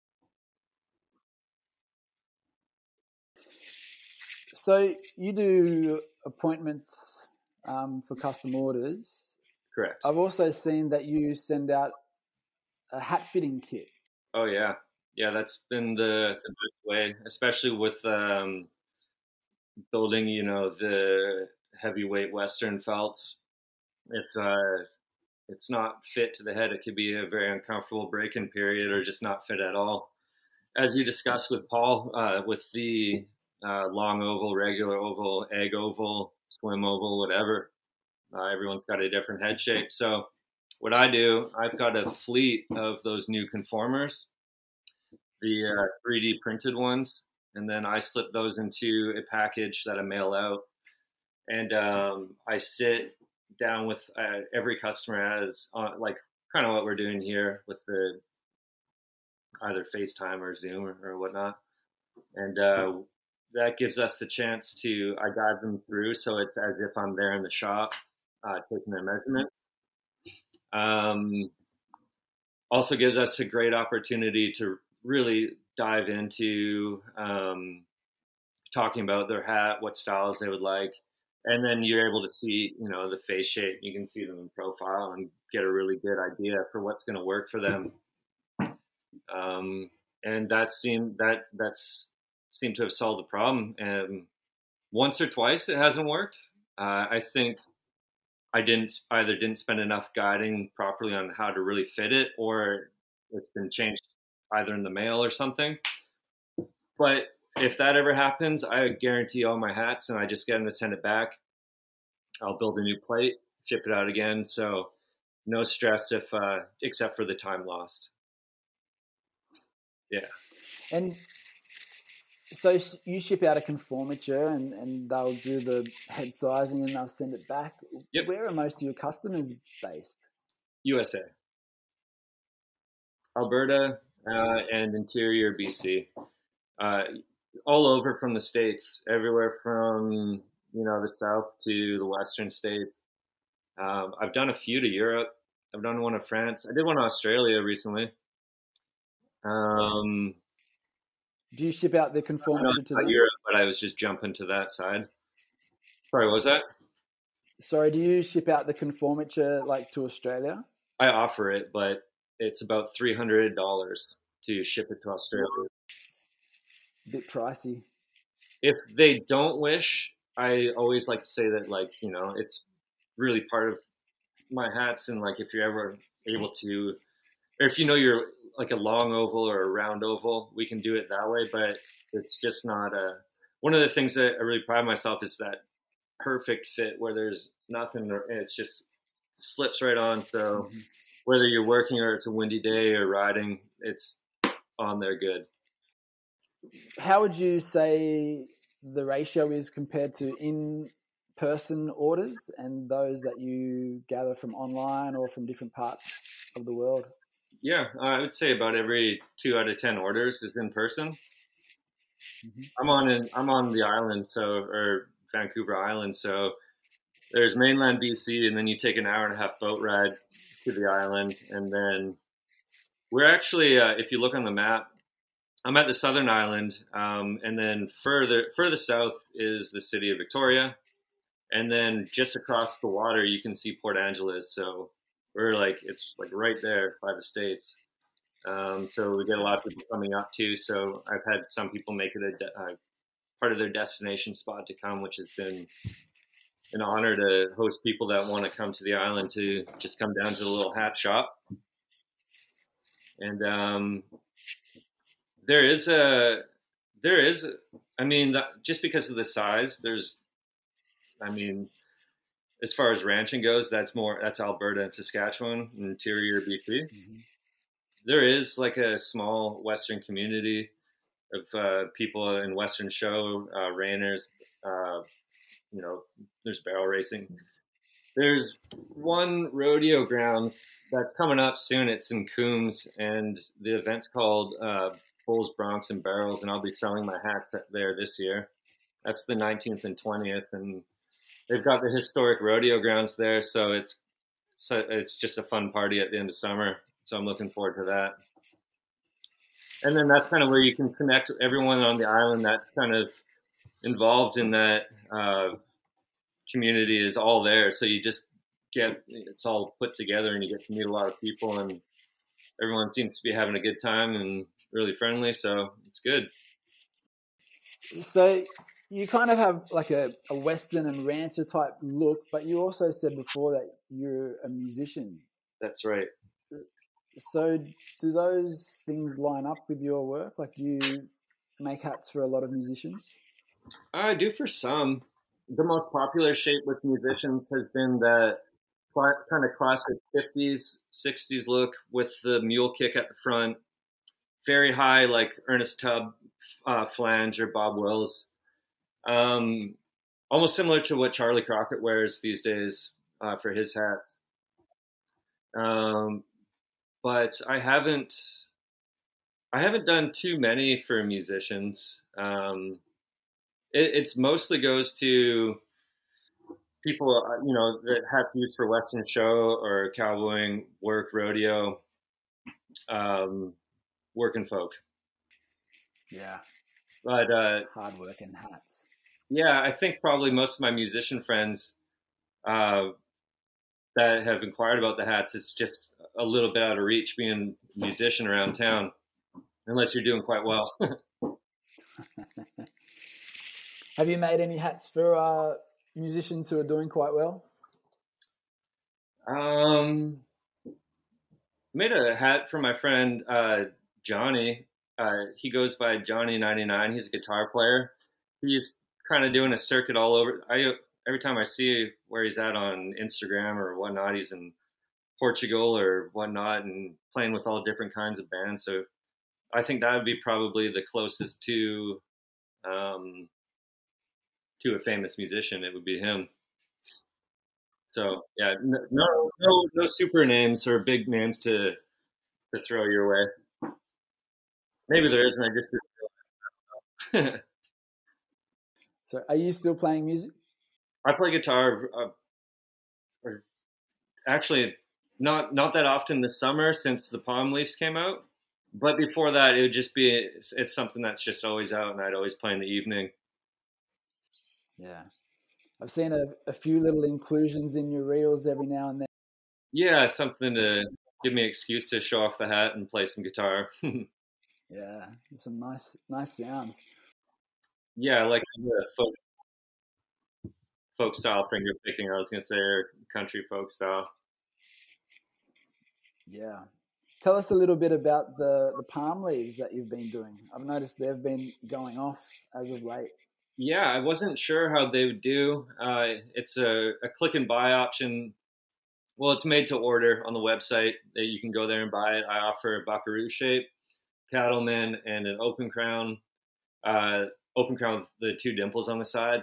So you do appointments for custom orders. Correct. I've also seen that you send out a hat fitting kit. Oh yeah, that's been the best way, especially with building, the heavyweight Western felts. If it's not fit to the head, it could be a very uncomfortable break-in period or just not fit at all. As you discussed with Paul, with the long oval, regular oval, egg oval, slim oval, whatever, everyone's got a different head shape. So what I do, I've got a fleet of those new conformers, the 3D printed ones, and then I slip those into a package that I mail out. And I sit down with every customer as like kind of what we're doing here with the either FaceTime or Zoom or whatnot. And that gives us the chance to, I guide them through. So it's as if I'm there in the shop taking their measurements. Also gives us a great opportunity to really dive into talking about their hat, what styles they would like. And then you're able to see, the face shape. You can see them in profile and get a really good idea for what's going to work for them. And that's seemed to have solved the problem. And once or twice it hasn't worked. I think I didn't spend enough guiding properly on how to really fit it, or it's been changed either in the mail or something. But if that ever happens, I guarantee all my hats, and I just get them to send it back. I'll build a new plate, ship it out again. So no stress except for the time lost. Yeah. And so you ship out a conformature and they'll do the head sizing and they'll send it back. Yep. Where are most of your customers based? USA. Alberta and interior BC. All over from the States, everywhere from, the South to the Western States. I've done a few to Europe. I've done one to France. I did one to Australia recently. Do you ship out the conformature to them? Europe, but I was just jumping to that side. Sorry, what was that? Sorry, do you ship out the conformature like to Australia? I offer it, but it's about $300 to ship it to Australia. A bit pricey. If they don't wish, I always like to say that, it's really part of my hats, and if you're ever able to, or if you're like a long oval or a round oval, we can do it that way, but it's just not one of the things that I really pride myself is that perfect fit where there's nothing, it's just slips right on. So whether you're working or it's a windy day or riding, it's on there good. How would you say the ratio is compared to in-person orders and those that you gather from online or from different parts of the world? Yeah, I would say about every 2 out of 10 orders is in person. I'm on the island, or Vancouver Island, so there's mainland BC, and then you take an hour and a half boat ride to the island, and then we're actually, if you look on the map, I'm at the southern island, and then further south is the city of Victoria, and then just across the water you can see Port Angeles. So we're it's right there by the States. So we get a lot of people coming up too. So I've had some people make it a part of their destination spot to come, which has been an honor to host people that want to come to the island to just come down to the little hat shop. And just because of the size, as far as ranching goes, that's Alberta and Saskatchewan, interior BC. There is a small Western community of people in Western Show, Rainers, there's barrel racing. There's one rodeo grounds that's coming up soon. It's in Coombs, and the event's called Bulls, Broncs, and Barrels, and I'll be selling my hats there this year. That's the 19th and 20th, and they've got the historic rodeo grounds there, so it's just a fun party at the end of summer. So I'm looking forward to that. And then that's kind of where you can connect everyone on the island that's kind of involved in that community is all there. So you just it's all put together and you get to meet a lot of people, and everyone seems to be having a good time and really friendly. So it's good. So you kind of have a Western and rancher type look, but you also said before that you're a musician. That's right. So do those things line up with your work? Do you make hats for a lot of musicians? I do for some. The most popular shape with musicians has been that kind of classic 50s, 60s look with the mule kick at the front, very high Ernest Tubb flange or Bob Wills. Almost similar to what Charlie Crockett wears these days for his hats. But I haven't done too many for musicians. It's mostly goes to people, that hats used for Western Show or cowboying, work, rodeo, working folk. Yeah. But Hard-working hats. yeah, I think probably most of my musician friends uh, that have inquired about the hats, it's just a little bit out of reach being a musician around town, unless you're doing quite well. Have you made any hats for musicians who are doing quite well? um, Made a hat for my friend Johnny. He goes by Johnny99. He's a guitar player. He's kind of doing a circuit all over. Every time I see where he's at on Instagram or whatnot, he's in Portugal or whatnot and playing with all different kinds of bands. So I think that would be probably the closest um, to a famous musician. It would be him. So yeah, no super names or big names to throw your way. Maybe there isn't. I just So are you still playing music? I play guitar. Or actually, not that often this summer since the Palm Leaves came out. But before that, it would just be it's something that's just always out, and I'd always play in the evening. Yeah. I've seen a few little inclusions in your reels every now and then. Yeah, something to give me an excuse to show off the hat and play some guitar. Yeah, some nice sounds. Yeah, I like the folk style finger picking. I was gonna say, or country folk style. Yeah. Tell us a little bit about the palm leaves that you've been doing. I've noticed they've been going off as of late. Yeah, I wasn't sure how they would do. It's a click and buy option. Well, it's made to order on the website. That you can go there and buy it. I offer a buckaroo shape, cattleman, and an open crown. Open crown with the two dimples on the side.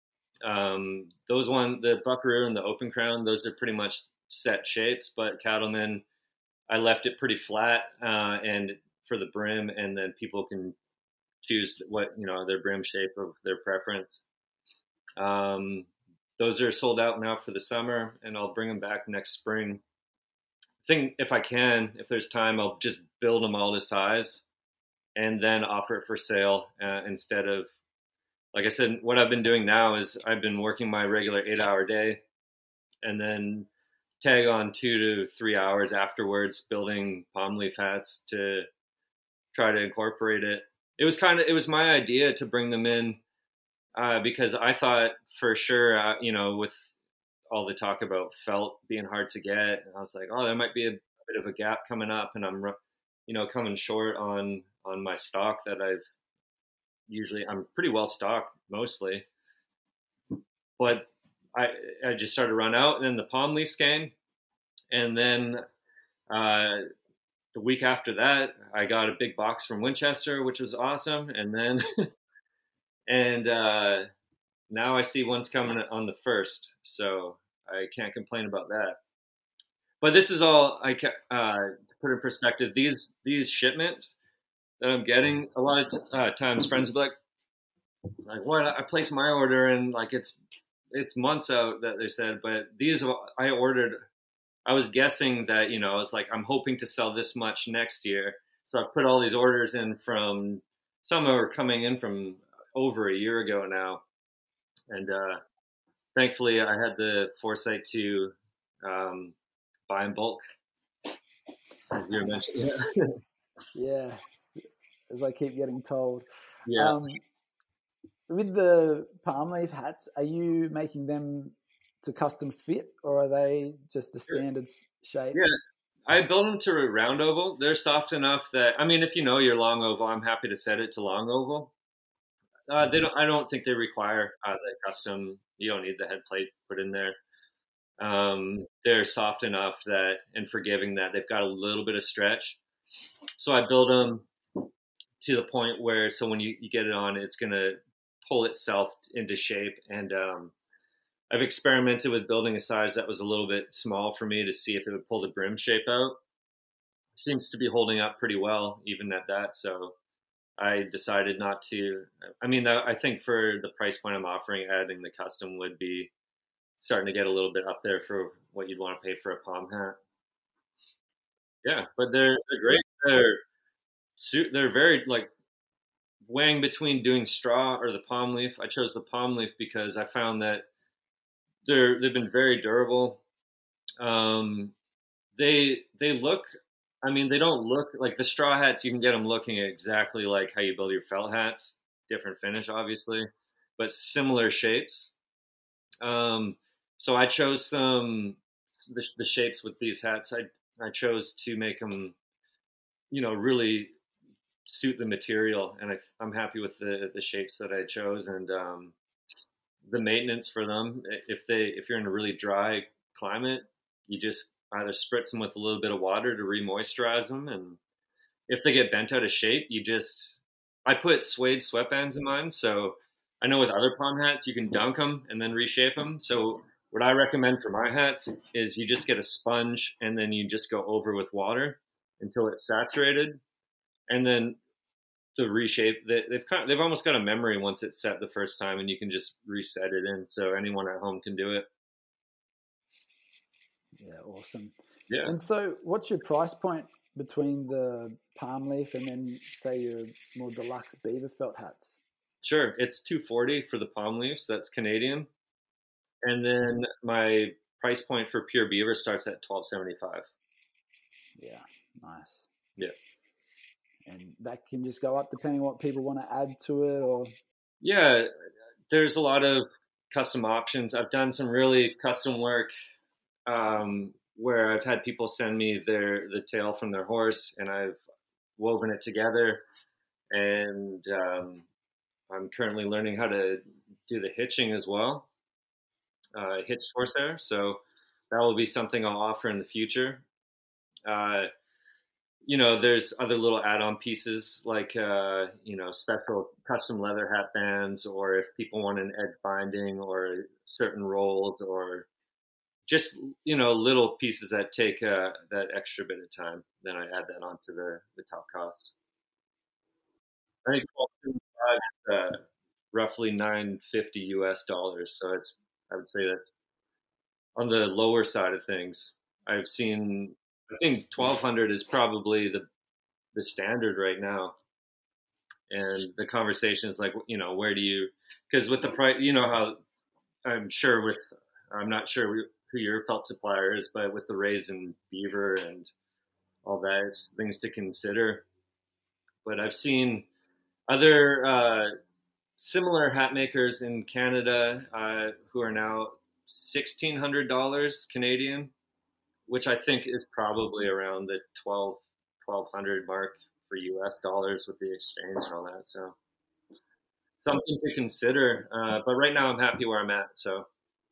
The buckaroo and the open crown, those are pretty much set shapes. But cattleman, I left it pretty flat and for the brim, and then people can choose what their brim shape of their preference. Those are sold out now for the summer, and I'll bring them back next spring. I think if there's time, I'll just build them all to size and then offer it for sale instead of, like I said, what I've been doing now is I've been working my regular 8-hour day and then tag on 2 to 3 hours afterwards building palm leaf hats to try to incorporate it. It was my idea to bring them in because I thought for sure, with all the talk about felt being hard to get, I was like, oh, there might be a bit of a gap coming up, and I'm, coming short on my stock that I'm pretty well stocked mostly, but I just started to run out, and then the palm leaves came, and then the week after that, I got a big box from Winchester, which was awesome. And then, now I see one's coming on the 1st, so I can't complain about that. But this is all to put in perspective. These shipments that I'm getting, a lot of times friends will be like, what? I placed my order and like it's months out that they said, but these I ordered. I was guessing that, I was like, I'm hoping to sell this much next year. So I put all these orders in from, some are coming in from over a year ago now. And thankfully I had the foresight to buy in bulk, as you mentioned. Yeah, as I keep getting told. Yeah. With the palm leaf hats, are you making them to custom fit, or are they just the standard shape? Yeah, I build them to a round oval. They're soft enough that, if you know your long oval, I'm happy to set it to long oval. I don't think they require the custom. You don't need the head plate put in there. They're soft enough and forgiving that they've got a little bit of stretch. So I build them to the point where, so when you get it on, it's going to pull itself into shape. And I've experimented with building a size that was a little bit small for me to see if it would pull the brim shape out. Seems to be holding up pretty well, even at that. So I decided not to. I think for the price point I'm offering, adding the custom would be starting to get a little bit up there for what you'd want to pay for a palm hat. Yeah, but they're great. They're very weighing between doing straw or the palm leaf. I chose the palm leaf because I found that they've been very durable. Um, they look. I mean, they don't look like the straw hats. You can get them looking exactly like how you build your felt hats. Different finish, obviously, but similar shapes. Um, so I chose the shapes with these hats. I chose to make them, really suit the material, and I'm happy with the shapes that I chose, and the maintenance for them. If you're in a really dry climate, you just either spritz them with a little bit of water to re-moisturize them, and if they get bent out of shape, I put suede sweatbands in mine, so I know with other palm hats you can dunk them and then reshape them. So what I recommend for my hats is you just get a sponge and then you just go over with water until it's saturated, and then to reshape they've almost got a memory once it's set the first time, and you can just reset it in, so anyone at home can do it. Yeah, awesome. Yeah. And so what's your price point between the palm leaf and then say your more deluxe beaver felt hats? Sure, it's $240 for the palm leaves. That's Canadian, and then my price point for pure beaver starts at $12.75. Yeah, nice. Yeah. And that can just go up depending on what people want to add to it, or? Yeah, there's a lot of custom options. I've done some really custom work where I've had people send me the tail from their horse, and I've woven it together. And I'm currently learning how to do the hitching as well, hitched horsehair. So that will be something I'll offer in the future. There's other little add-on pieces like, special custom leather hat bands, or if people want an edge binding or certain rolls, or just, little pieces that take that extra bit of time. Then I add that onto the top cost. I think $12.75 is roughly $9.50 US. So I would say that's on the lower side of things. I think 1,200 is probably the standard right now. And the conversation is like, where do you, because with the price, how I'm not sure who your felt supplier is, but with the raise in beaver and all that, it's things to consider. But I've seen other similar hat makers in Canada who are now $1,600 Canadian, which I think is probably around the 1,200 mark for US dollars with the exchange and all that. So something to consider. But right now I'm happy where I'm at. So.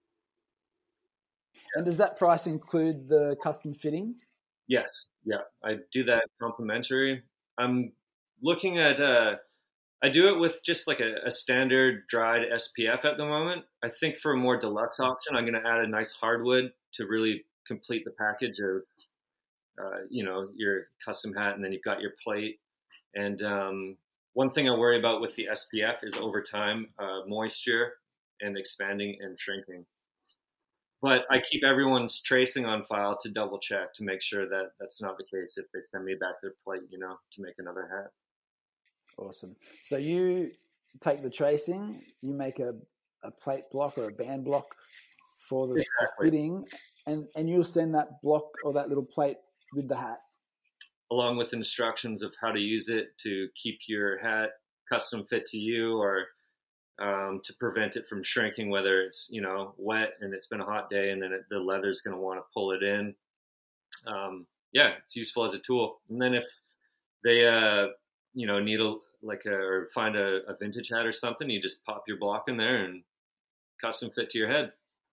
And does that price include the custom fitting? Yes. Yeah. I do that complimentary. I'm looking at, I do it with just like a standard dried SPF at the moment. I think for a more deluxe option, I'm going to add a nice hardwood to really complete the package of, your custom hat, and then you've got your plate. And one thing I worry about with the SPF is over time, moisture and expanding and shrinking. But I keep everyone's tracing on file to double check to make sure that that's not the case if they send me back their plate, to make another hat. Awesome. So you take the tracing, you make a plate block or a band block for the fitting, and you'll send that block or that little plate with the hat. Along with instructions of how to use it to keep your hat custom fit to you, or to prevent it from shrinking, whether it's, wet and it's been a hot day and then the leather's going to want to pull it in. It's useful as a tool. And then if they, need or find a vintage hat or something, you just pop your block in there and custom fit to your head.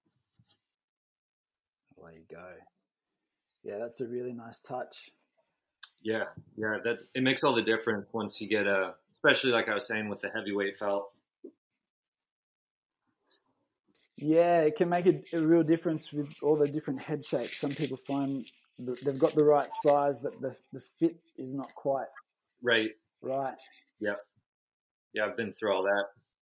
There you go. Yeah, that's a really nice touch. Yeah, that it makes all the difference once you get especially like I was saying with the heavyweight felt. Yeah, it can make a real difference with all the different head shapes. Some people find they've got the right size, but the fit is not quite right. Yep. Yeah, I've been through all that.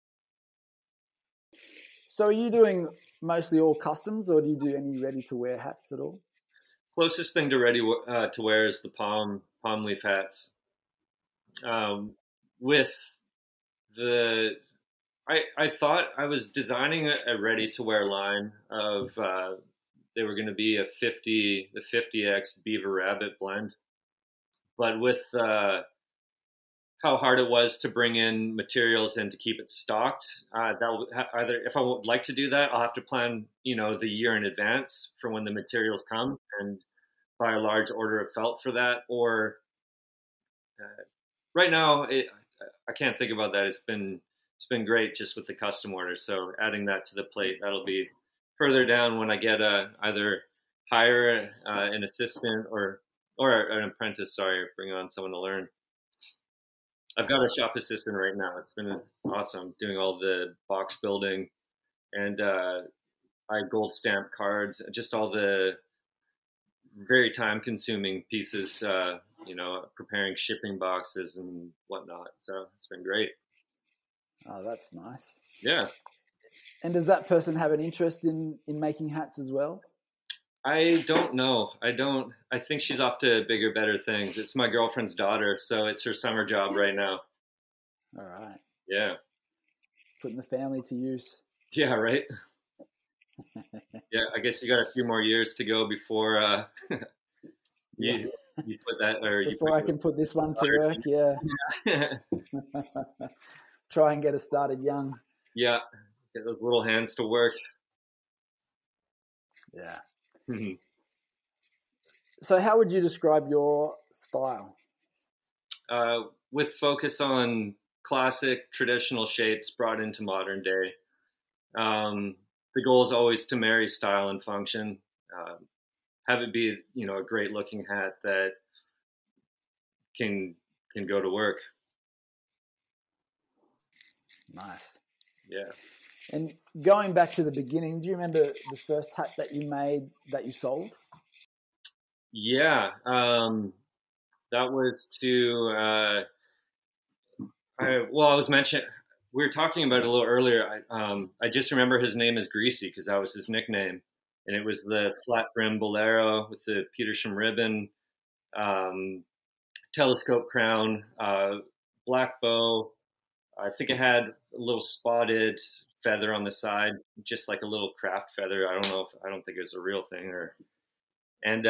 So are you doing mostly all customs, or do you do any ready-to-wear hats at all? Closest thing to ready to wear is the palm leaf hats. With I thought I was designing a ready to wear line of they were going to be the 50X Beaver Rabbit blend, but with how hard it was to bring in materials and to keep it stocked, that will either, if I would like to do that, I'll have to plan, the year in advance for when the materials come and buy a large order of felt for that. Or right now, I can't think about that. It's been great just with the custom orders. So adding that to the plate, that'll be further down when I get either hire an assistant or an apprentice. Sorry, bring on someone to learn. I've got a shop assistant right now. It's been awesome doing all the box building, and I gold stamp cards, just all the very time consuming pieces, preparing shipping boxes and whatnot. So it's been great. Oh, that's nice. Yeah. And does that person have an interest in making hats as well? I don't know. I think she's off to bigger, better things. It's my girlfriend's daughter, so it's her summer job right now. All right. Yeah. Putting the family to use. Yeah, right? Yeah, I guess you got a few more years to go before you put that, or before I can put this one to work. Yeah. Try and get us started young. Yeah, get those little hands to work. Yeah. So how would you describe your style? With focus on classic traditional shapes brought into modern day. The goal is always to marry style and function. Have it be, a great looking hat that can go to work. Nice. Yeah. And going back to the beginning, do you remember the first hat that you made that you sold? Yeah. That was to, I was mentioning, we were talking about it a little earlier. I just remember his name is Greasy because that was his nickname. And it was the flat brim bolero with the Petersham ribbon, telescope crown, black bow. I think it had a little spotted feather on the side, just like a little craft feather. I don't think it was a real thing. And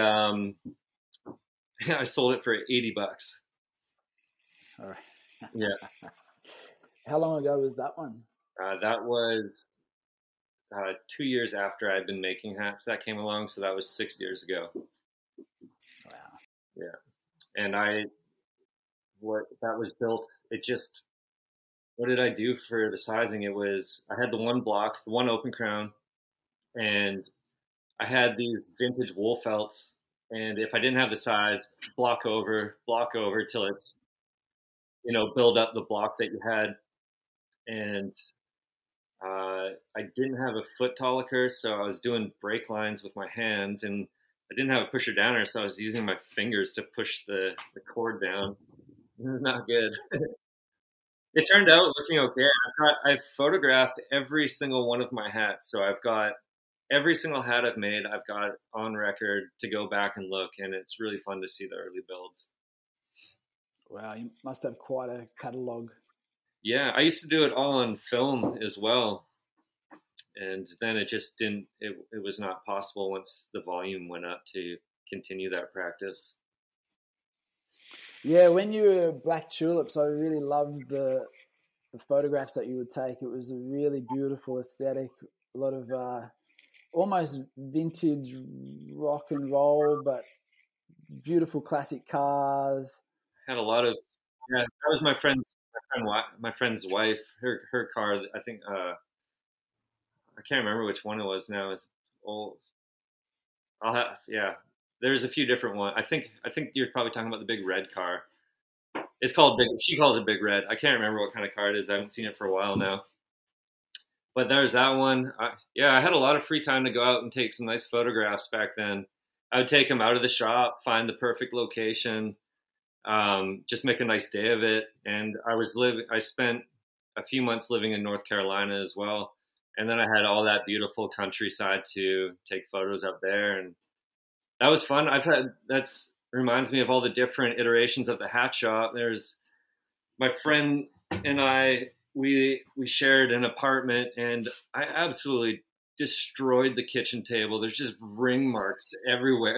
I sold it for $80. All right. Yeah. How long ago was that one? That was 2 years after I'd been making hats that came along. So that was 6 years ago. Wow. Yeah. And that was built, what did I do for the sizing? I had the one block, the one open crown, and I had these vintage wool felts. And if I didn't have the size, block over till it's, build up the block that you had. And I didn't have a foot toliker, so I was doing brake lines with my hands, and I didn't have a pusher downer, so I was using my fingers to push the cord down. It was not good. It turned out looking okay. I've photographed every single one of my hats, so I've got every single hat I've made. I've got on record to go back and look, and it's really fun to see the early builds. Wow, you must have quite a catalog. Yeah, I used to do it all on film as well, and then it just didn't. It was not possible once the volume went up to continue that practice. Yeah, when you were Black Tulips, I really loved the photographs that you would take. It was a really beautiful aesthetic, a lot of almost vintage rock and roll, but beautiful classic cars. Had a lot of, yeah, that was my friend's wife. Her car, I think, I can't remember which one it was now. It's old. There's a few different ones. I think you're probably talking about the big red car. It's called Big. She calls it Big Red. I can't remember what kind of car it is. I haven't seen it for a while now. But there's that one. I had a lot of free time to go out and take some nice photographs back then. I would take them out of the shop, find the perfect location, just make a nice day of it. And I spent a few months living in North Carolina as well. And then I had all that beautiful countryside to take photos up there. And that was fun. That's reminds me of all the different iterations of the hat shop. There's my friend and I we shared an apartment, and I absolutely destroyed the kitchen table. There's just ring marks everywhere.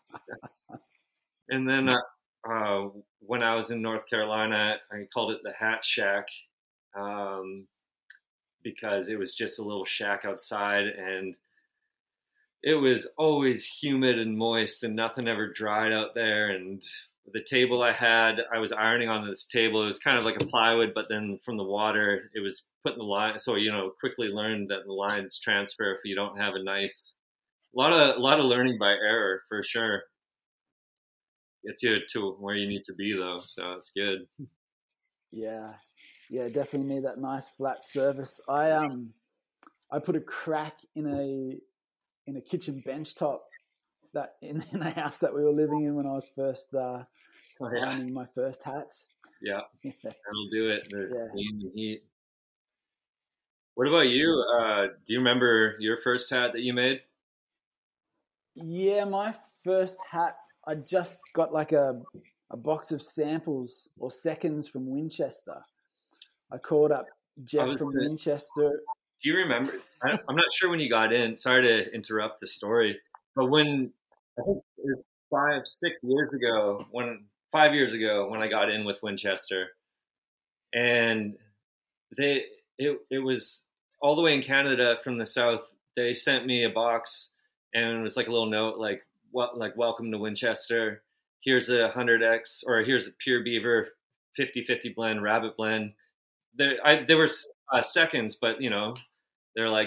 And then when I was in North Carolina, I called it the Hat Shack, um, because it was just a little shack outside, and it was always humid and moist, and nothing ever dried out there. And the table I was ironing on this table. It was kind of like a plywood, but then from the water, it was putting the line. So quickly learned that the lines transfer if you don't have a lot of learning by error for sure. Gets you to where you need to be though, so it's good. Yeah, definitely need that nice flat surface. I put a crack in a kitchen bench top that in the house that we were living in when I was first ironing my first hats. Yeah, that'll do it. There's steam and heat. What about you? Do you remember your first hat that you made? Yeah, my first hat, I just got like a box of samples or seconds from Winchester. I called up Jeff from Winchester. Do you remember? I'm not sure when you got in. Sorry to interrupt the story, but when I think it was 5 years ago when I got in with Winchester, and it was all the way in Canada from the south. They sent me a box, and it was like a little note like welcome to Winchester. Here's a 100X, or here's a Pure Beaver 50/50 blend, rabbit blend. There were seconds, but they're like,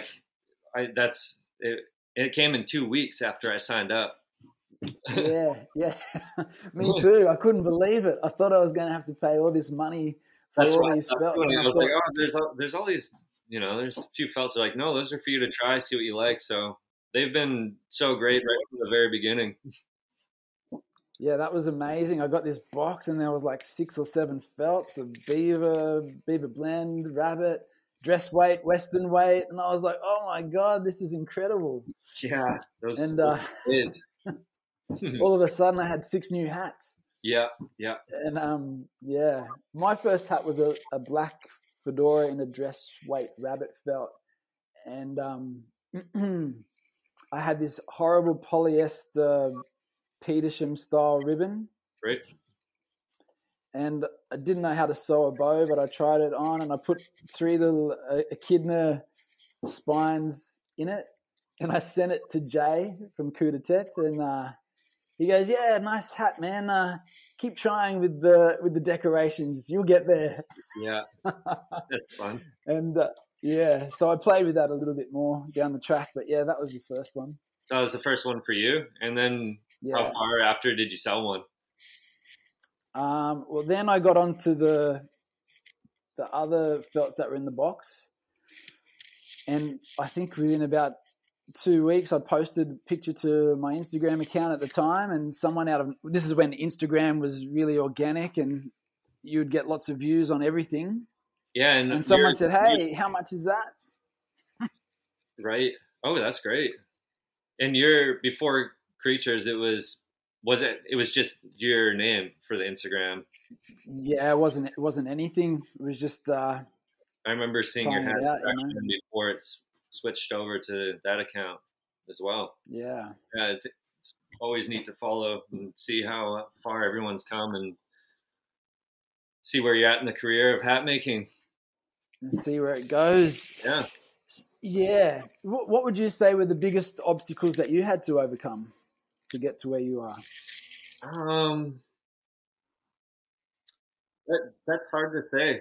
it came in 2 weeks after I signed up. Yeah. Me too. I couldn't believe it. I thought I was going to have to pay all this money for all these felts. I was like, oh, there's all these, there's a few felts. They're like, no, those are for you to try, see what you like. So they've been so great right from the very beginning. Yeah, that was amazing. I got this box and there was like 6 or 7 felts of beaver blend, rabbit, dress weight, western weight, and I was like, oh my God, this is incredible. Yeah, those is. All of a sudden I had 6 new hats. Yeah. And my first hat was a black fedora in a dress weight rabbit felt. And I had this horrible polyester Petersham style ribbon. Right. And I didn't know how to sew a bow, but I tried it on and I put 3 little echidna spines in it. And I sent it to Jay from Coup de Tête, and he goes, "Yeah, nice hat, man. Keep trying with the decorations. You'll get there." Yeah, that's fun. And so I played with that a little bit more down the track. But yeah, that was the first one. That was the first one for you, and then how far after did you sell one? Well, then I got onto the other felts that were in the box, and I think within about 2 weeks, I posted a picture to my Instagram account at the time, and this is when Instagram was really organic and you'd get lots of views on everything. Yeah. And someone said, "Hey, how much is that?" Right. Oh, that's great. And before Creatures, it was just your name for the Instagram? Yeah, it wasn't anything. It was just, I remember seeing your hats before it's switched over to that account as well. Yeah, it's always neat to follow and see how far everyone's come and see where you're at in the career of hat making and see where it goes. Yeah. What would you say were the biggest obstacles that you had to overcome to get to where you are? That's hard to say.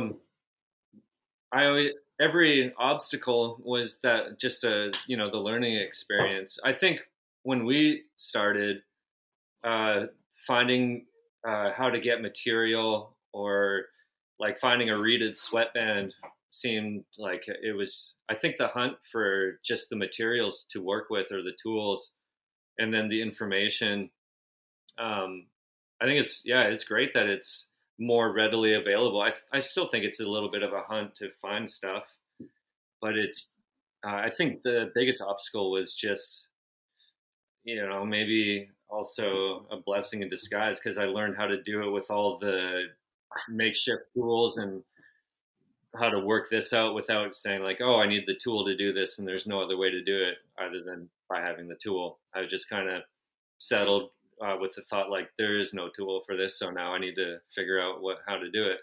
Every obstacle was that just the learning experience. I think when we started finding how to get material, or like finding a reeded sweatband, seemed like it was, I think, the hunt for just the materials to work with, or the tools, and then the information. I think it's great that it's more readily available. I still think it's a little bit of a hunt to find stuff, but I think the biggest obstacle was just, maybe also a blessing in disguise, because I learned how to do it with all the makeshift tools, and how to work this out without saying like, oh, I need the tool to do this, and there's no other way to do it other than by having the tool. I just kind of settled with the thought like there is no tool for this, so now I need to figure out how to do it.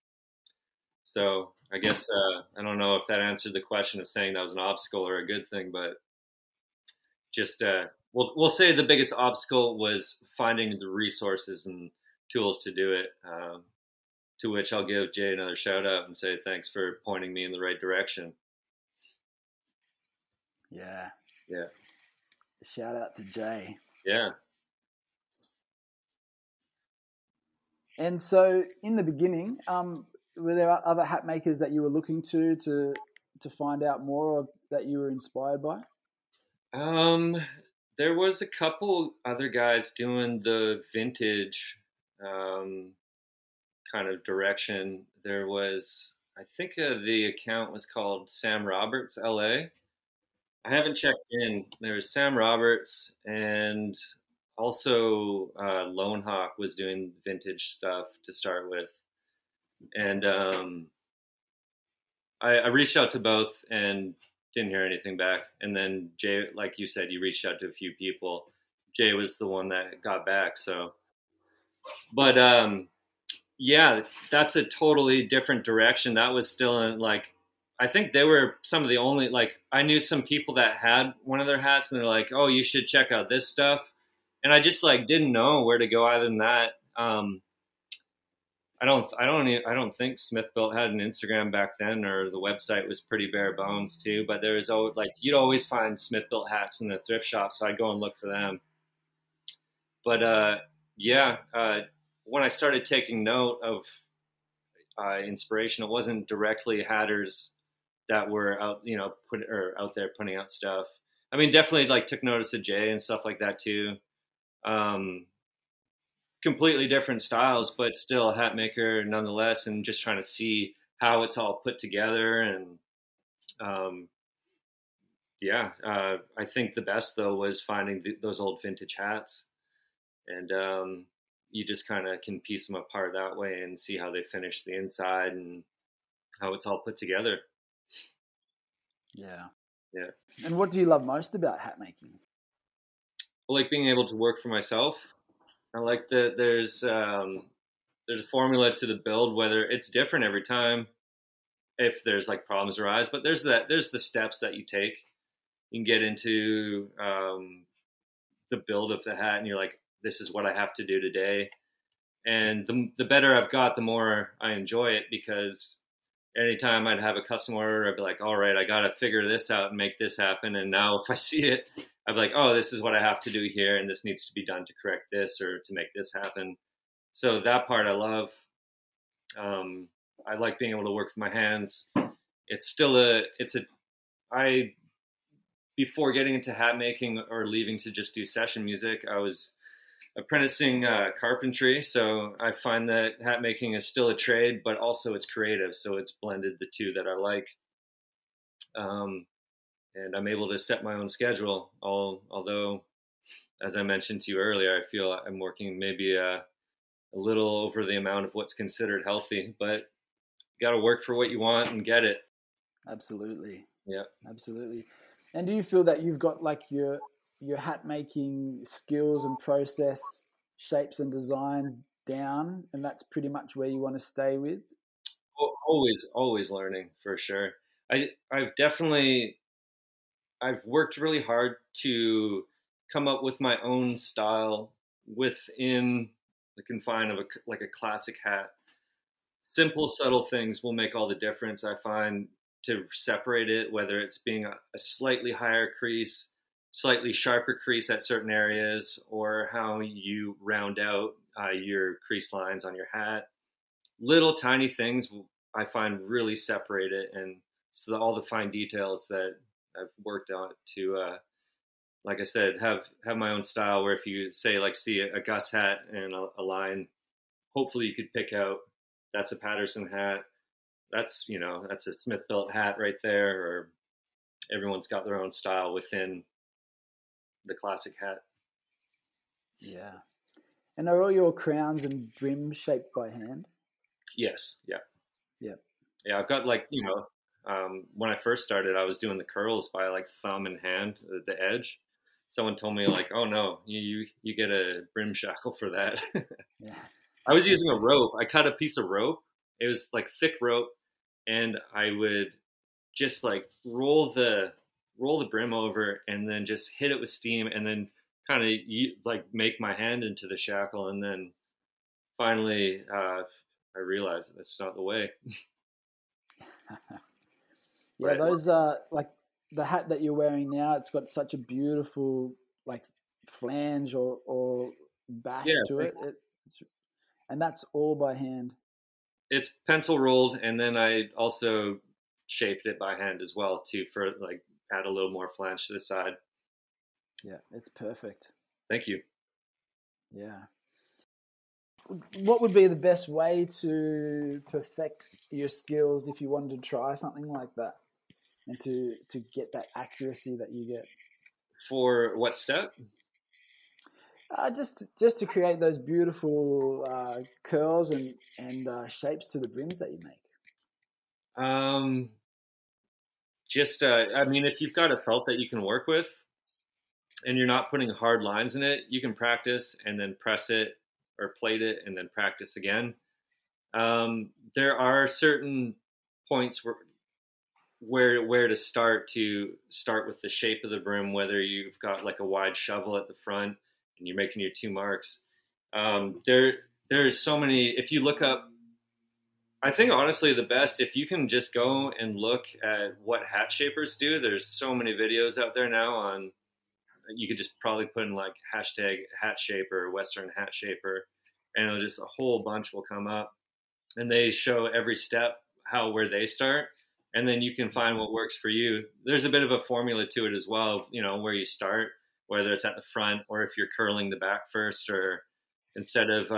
So I guess I don't know if that answered the question of saying that was an obstacle or a good thing, but just we'll say the biggest obstacle was finding the resources and tools to do it. To which I'll give Jay another shout out and say thanks for pointing me in the right direction. Yeah. Yeah. Shout out to Jay. Yeah. And so in the beginning, were there other hat makers that you were looking to find out more, or that you were inspired by? There was a couple other guys doing the vintage kind of direction. There was, I think the account was called Sam Roberts LA. I haven't checked in. There was Sam Roberts, and also Lone Hawk was doing vintage stuff to start with. And I reached out to both and didn't hear anything back. And then Jay, like you said, you reached out to a few people. Jay was the one that got back. So, but yeah, that's a totally different direction. That was still in like, I think they were some of the only, like, I knew some people that had one of their hats and they're like, oh, you should check out this stuff. And I just like didn't know where to go other than that. I don't think Smith Built had an Instagram back then, or the website was pretty bare bones too. But there was always like, you'd always find Smith Built hats in the thrift shop, so I'd go and look for them. But yeah, when I started taking note of inspiration, it wasn't directly hatters that were out, out there putting out stuff. I mean, definitely like took notice of Jay and stuff like that too. Completely different styles, but still a hat maker nonetheless, and just trying to see how it's all put together. And I think the best though was finding those old vintage hats, and you just kind of can piece them apart that way and see how they finish the inside and how it's all put together. Yeah. Yeah. And what do you love most about hat making? I like being able to work for myself. I like that there's a formula to the build, whether it's different every time if there's like problems arise, but there's the steps that you take. You can get into the build of the hat and you're like, this is what I have to do today. And the better I've got, the more I enjoy it, because anytime I'd have a custom order, I'd be like, all right, I got to figure this out and make this happen. And now if I see it, I'm like, oh, this is what I have to do here, and this needs to be done to correct this or to make this happen. So that part I love. I like being able to work with my hands. Before getting into hat making or leaving to just do session music, I was apprenticing carpentry. So I find that hat making is still a trade, but also it's creative. So it's blended the two that I like. And I'm able to set my own schedule. Although, as I mentioned to you earlier, I feel I'm working maybe a little over the amount of what's considered healthy, but you got to work for what you want and get it. Absolutely. Yeah. Absolutely. And do you feel that you've got like your hat making skills and process, shapes and designs down, and that's pretty much where you want to stay with? Always learning, for sure. I've worked really hard to come up with my own style within the confine of a classic hat. Simple, subtle things will make all the difference, I find, to separate it, whether it's being a slightly higher crease, slightly sharper crease at certain areas, or how you round out your crease lines on your hat. Little tiny things I find really separate it, and so all the fine details that I've worked on to, like I said, have my own style, where if you say like see a Gus hat and a line, hopefully you could pick out that's a Patterson hat, that's a Smith Built hat right there, or everyone's got their own style within the classic hat. Yeah. And are all your crowns and brims shaped by hand? Yes. Yeah. Yep. Yeah, I've got like, when I first started, I was doing the curls by like thumb and hand at the edge. Someone told me like, oh no, you get a brim shackle for that. Yeah. I was using a rope. I cut a piece of rope. It was like thick rope, and I would just like roll the brim over, and then just hit it with steam, and then kind of like make my hand into the shackle, and then finally I realized that's not the way. Yeah, Right. those like the hat that you're wearing now. It's got such a beautiful like flange or Yeah, bash to it. And that's all by hand. it's pencil rolled, and then I also shaped it by hand as well too, for like add a little more flange to the side. Yeah, it's perfect. Thank you. Yeah. What would be the best way to perfect your skills if you wanted to try something like that and to get that accuracy that you get? For what step? Just to create those beautiful curls and shapes to the brims that you make. Um, just I mean, if you've got a felt that you can work with, and you're not putting hard lines in it, you can practice and then press it or plate it and then practice again. There are certain points where to start with the shape of the brim, whether you've got like a wide shovel at the front and you're making your two marks. There's so many. If you look up, I think honestly the best, if you can just go and look at what hat shapers do. There's so many videos out there now on. You could just probably put in like hashtag hat shaper, Western hat shaper, and it'll just a whole bunch will come up, and they show every step where they start, and then you can find what works for you. There's a bit of a formula to it as well, where you start, whether it's at the front or if you're curling the back first, or instead of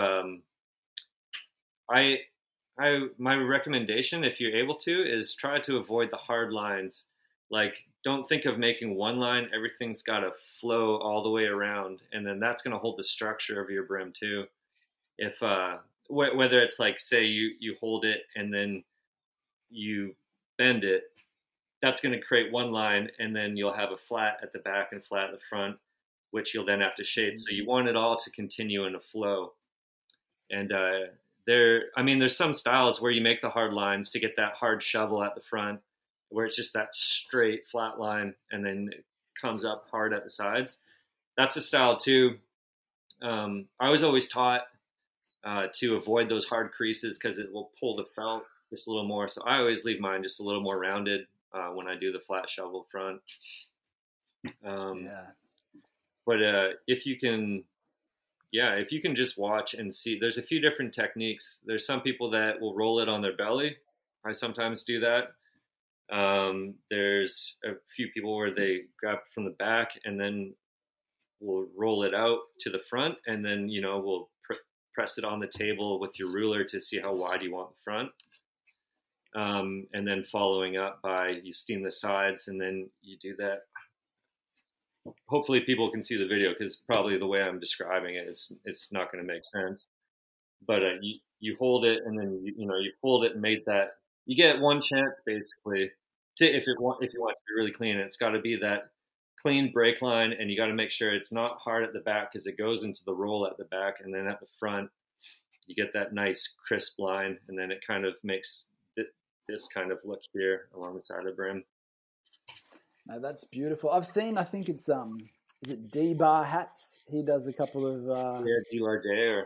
my recommendation, if you're able to, is try to avoid the hard lines. Like, don't think of making one line. Everything's got to flow all the way around, and then that's going to hold the structure of your brim too. If whether it's like, say you hold it and then you bend it, that's going to create one line, and then you'll have a flat at the back and flat at the front, which you'll then have to shape. So you want it all to continue in a flow. And there's some styles where you make the hard lines to get that hard shovel at the front, where it's just that straight flat line, and then it comes up hard at the sides. That's a style too. I was always taught to avoid those hard creases because it will pull the felt just a little more. So I always leave mine just a little more rounded when I do the flat shovel front. Yeah. But if you can just watch and see, there's a few different techniques. There's some people that will roll it on their belly. I sometimes do that. There's a few people where they grab from the back and then we'll roll it out to the front, and then we'll press it on the table with your ruler to see how wide you want the front, and then following up by you steam the sides, and then you do that. Hopefully people can see the video, because probably the way I'm describing it, it's not going to make sense. But you hold it, and then you hold it and made that. You get one chance basically to, if you want it to be really clean. It's got to be that clean break line, and you got to make sure it's not hard at the back, because it goes into the roll at the back, and then at the front you get that nice crisp line, and then it kind of makes this kind of look here along the side of the brim. No, that's beautiful. I've seen, I think it's is it D-Bar Hats? He does a couple of D-Lar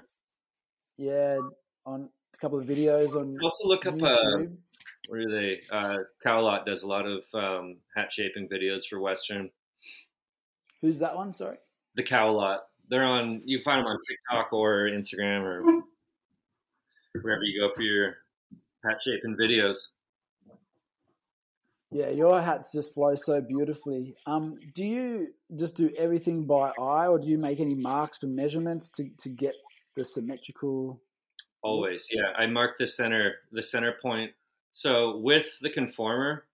on a couple of videos on also look up YouTube. What are they? Cowlot does a lot of hat shaping videos for Western. Who's that one? Sorry. The Cowlot. They're on. You find them on TikTok or Instagram or wherever you go for your hat shaping videos. Yeah, your hats just flow so beautifully. Do you just do everything by eye, or do you make any marks for measurements to get the symmetrical? Always, yeah. I mark the center point. So with the conformer,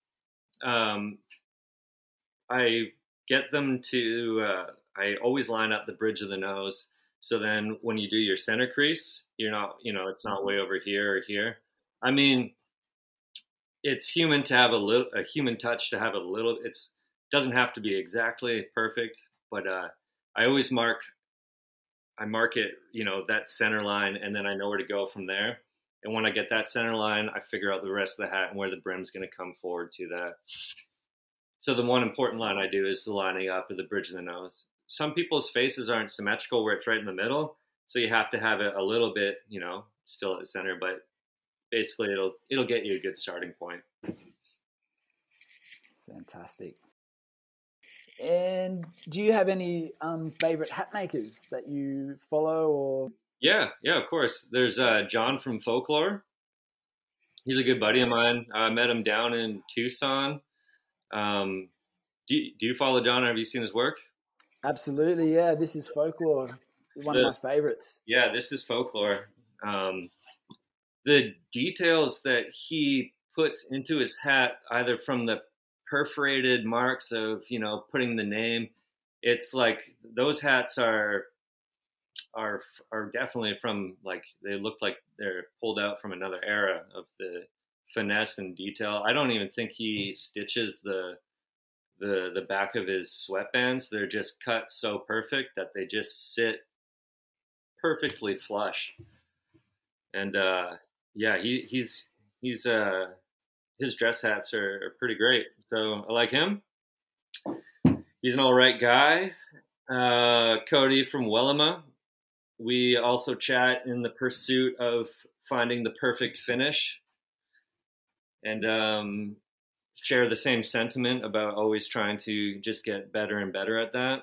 I get them to. I always line up the bridge of the nose. So then when you do your center crease, you're not, it's not way over here or here. I mean, it's human to have a human touch, to have a little. It's doesn't have to be exactly perfect, but I always I mark it, that center line, and then I know where to go from there. And when I get that center line, I figure out the rest of the hat and where the brim's going to come forward to that. So the one important line I do is the lining up of the bridge of the nose. Some people's faces aren't symmetrical where it's right in the middle, so you have to have it a little bit, still at the center. But basically, it'll get you a good starting point. Fantastic. And do you have any favorite hat makers that you follow or? Yeah, of course. There's John from Folklore. He's a good buddy of mine. I met him down in Tucson. Do you follow John, or have you seen his work? Absolutely, yeah. This is Folklore. One of my favorites. Yeah, this is Folklore. The details that he puts into his hat, either from the perforated marks of, putting the name, it's like those hats are definitely from, like, they look like they're pulled out from another era of the finesse and detail. I don't even think he stitches the back of his sweatbands. They're just cut so perfect that they just sit perfectly flush. And he's his dress hats are pretty great. So I like him. He's an all right guy. Cody from Wellama. We also chat in the pursuit of finding the perfect finish, and share the same sentiment about always trying to just get better and better at that.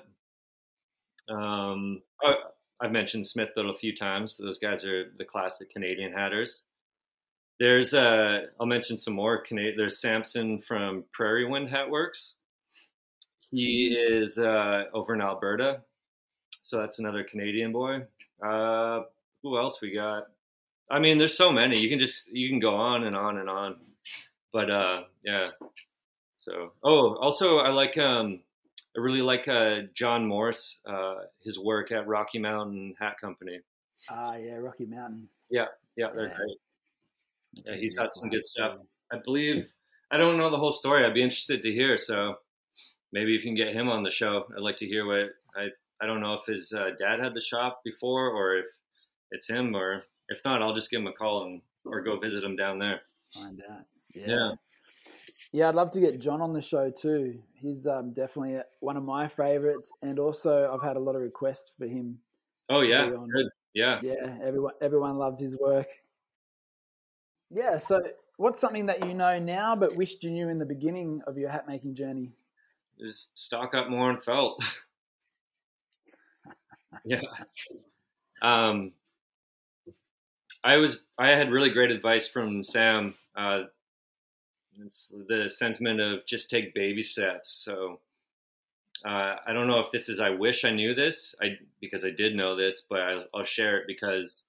I've mentioned Smith Little a few times. Those guys are the classic Canadian hatters. There's I'll mention some more. There's Samson from Prairie Wind Hat Works. He is over in Alberta, so that's another Canadian boy. Who else we got? I mean, there's so many. You can go on and on and on. But yeah. So also I really like John Morse, his work at Rocky Mountain Hat Company. Yeah, Rocky Mountain. Yeah, they're great. Yeah, he's got some good stuff. I believe, I don't know the whole story. I'd be interested to hear. So maybe if you can get him on the show, I'd like to hear what I don't know if his dad had the shop before, or if it's him, or if not, I'll just give him a call or go visit him down there. Find out. Yeah, I'd love to get John on the show too. He's definitely one of my favorites, and also I've had a lot of requests for him. Oh yeah, good. Yeah. Everyone loves his work. Yeah, so what's something that you know now but wished you knew in the beginning of your hat making journey? Just stock up more on felt. Yeah. I had really great advice from Sam. It's the sentiment of just take baby steps. So I don't know if this is, I wish I knew this, because I did know this, but I'll share it because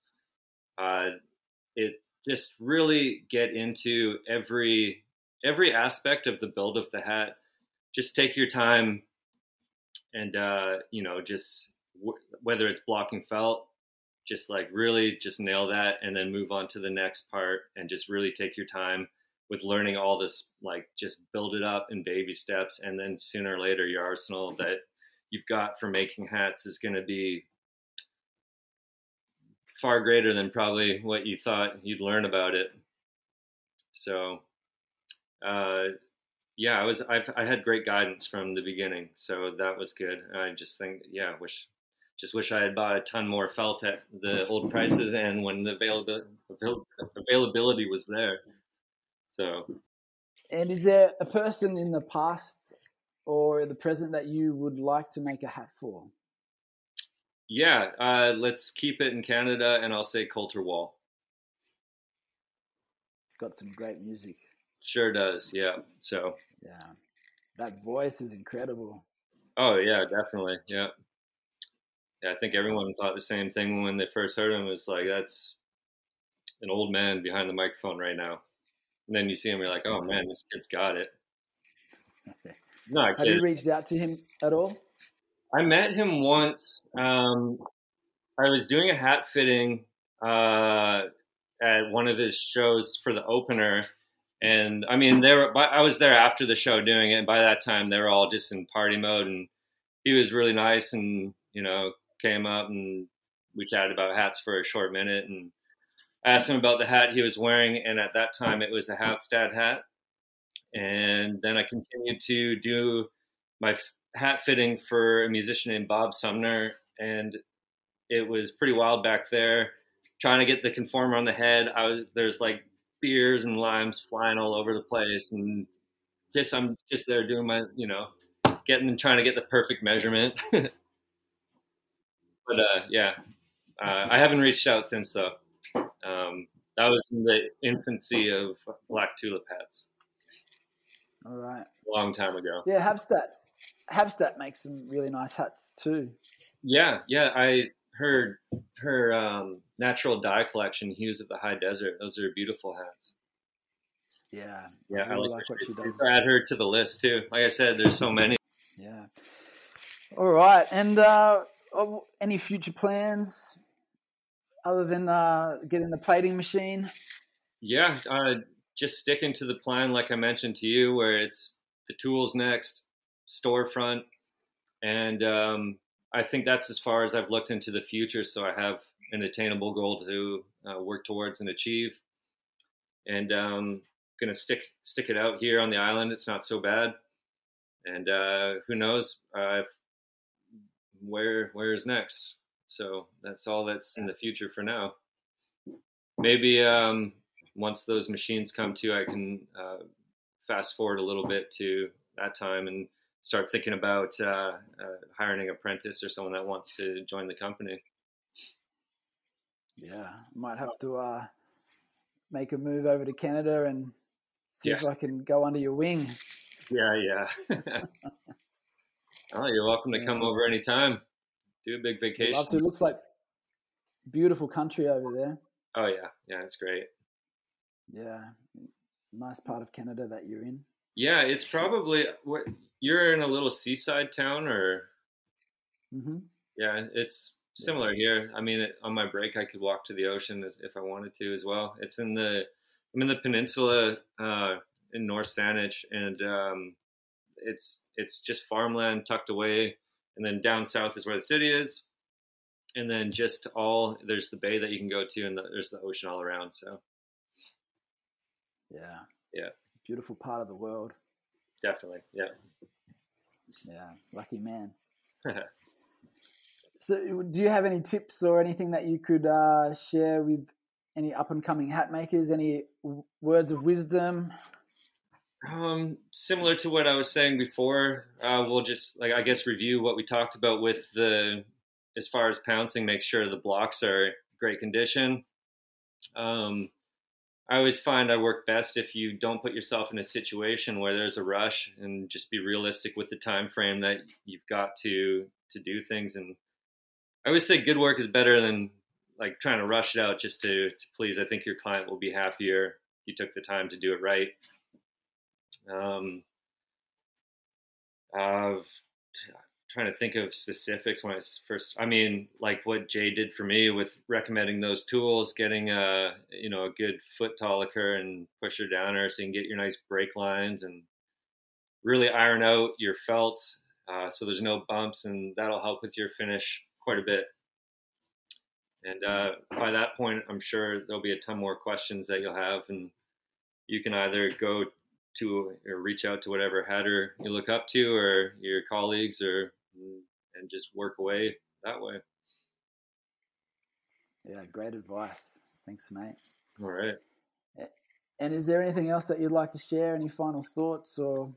it just really get into every aspect of the build of the hat. Just take your time, and just whether it's blocking felt, just like really just nail that, and then move on to the next part, and just really take your time with learning all this, like just build it up in baby steps, and then sooner or later your arsenal that you've got for making hats is going to be far greater than probably what you thought you'd learn about it. So I had great guidance from the beginning, so that was good. I just think, wish I had bought a ton more felt at the old prices and when the availability was there. So, and is there a person in the past or the present that you would like to make a hat for? Yeah, let's keep it in Canada, and I'll say Colter Wall. It's got some great music. Sure does, yeah. So yeah, that voice is incredible. Oh yeah, definitely, yeah. Yeah, I think everyone thought the same thing when they first heard him. It was like, that's an old man behind the microphone right now. And then you see him, you're like, oh man, this kid's got it. Have you reached out to him at all? I met him once. I was doing a hat fitting at one of his shows for the opener, And I mean, I was there after the show doing it. And by that time, they were all just in party mode, and he was really nice, and came up and we chatted about hats for a short minute, and I asked him about the hat he was wearing, and at that time it was a Halfstad hat. And then I continued to do my hat fitting for a musician named Bob Sumner, and it was pretty wild back there, trying to get the conformer on the head. There's like beers and limes flying all over the place, and I'm just there doing my, trying to get the perfect measurement. But I haven't reached out since though. That was in the infancy of black tulip hats. All right. A long time ago. Yeah, Habstat makes some really nice hats too. Yeah. I heard her natural dye collection, Hues of the High Desert. Those are beautiful hats. Yeah. Yeah, I really like what she does. Add her to the list too. Like I said, there's so many. Yeah. All right. And any future plans other than getting the plating machine? Yeah, just sticking to the plan like I mentioned to you, where it's the tools next, storefront, and I think that's as far as I've looked into the future, so I have an attainable goal to work towards and achieve. And going to stick it out here on the island. It's not so bad. And who knows where's next. So that's all that's in the future for now. Maybe once those machines come to, I can fast forward a little bit to that time and start thinking about hiring an apprentice or someone that wants to join the company. Yeah, might have to make a move over to Canada and see if I can go under your wing. Yeah. Oh, you're welcome to come over anytime. Do a big vacation. I'd love to. It looks like beautiful country over there. Oh yeah, it's great. Yeah, nice part of Canada that you're in. Yeah, it's probably you're in a little seaside town, or mm-hmm. Yeah, it's similar here. I mean, on my break, I could walk to the ocean if I wanted to as well. I'm in the peninsula in North Saanich, and it's just farmland tucked away, and then down south is where the city is, and then there's the bay that you can go to, and there's the ocean all around. So yeah, beautiful part of the world. Definitely, yeah, lucky man. So, do you have any tips or anything that you could share with any up and coming hat makers? Any words of wisdom? Similar to what I was saying before, we'll just review what we talked about with as far as pouncing. Make sure the blocks are great condition. I always find I work best if you don't put yourself in a situation where there's a rush, and just be realistic with the time frame that you've got to do things. And I always say good work is better than like trying to rush it out just to please. I think your client will be happier if you took the time to do it right. Trying to think of specifics when like what Jay did for me with recommending those tools, getting a good foot toliker and pusher downer so you can get your nice brake lines and really iron out your felts so there's no bumps, and that'll help with your finish quite a bit. And by that point, I'm sure there'll be a ton more questions that you'll have, and you can either go to or reach out to whatever hatter you look up to or your colleagues, and just work away that way. Yeah, great advice. Thanks, mate. All right. And is there anything else that you'd like to share? Any final thoughts or?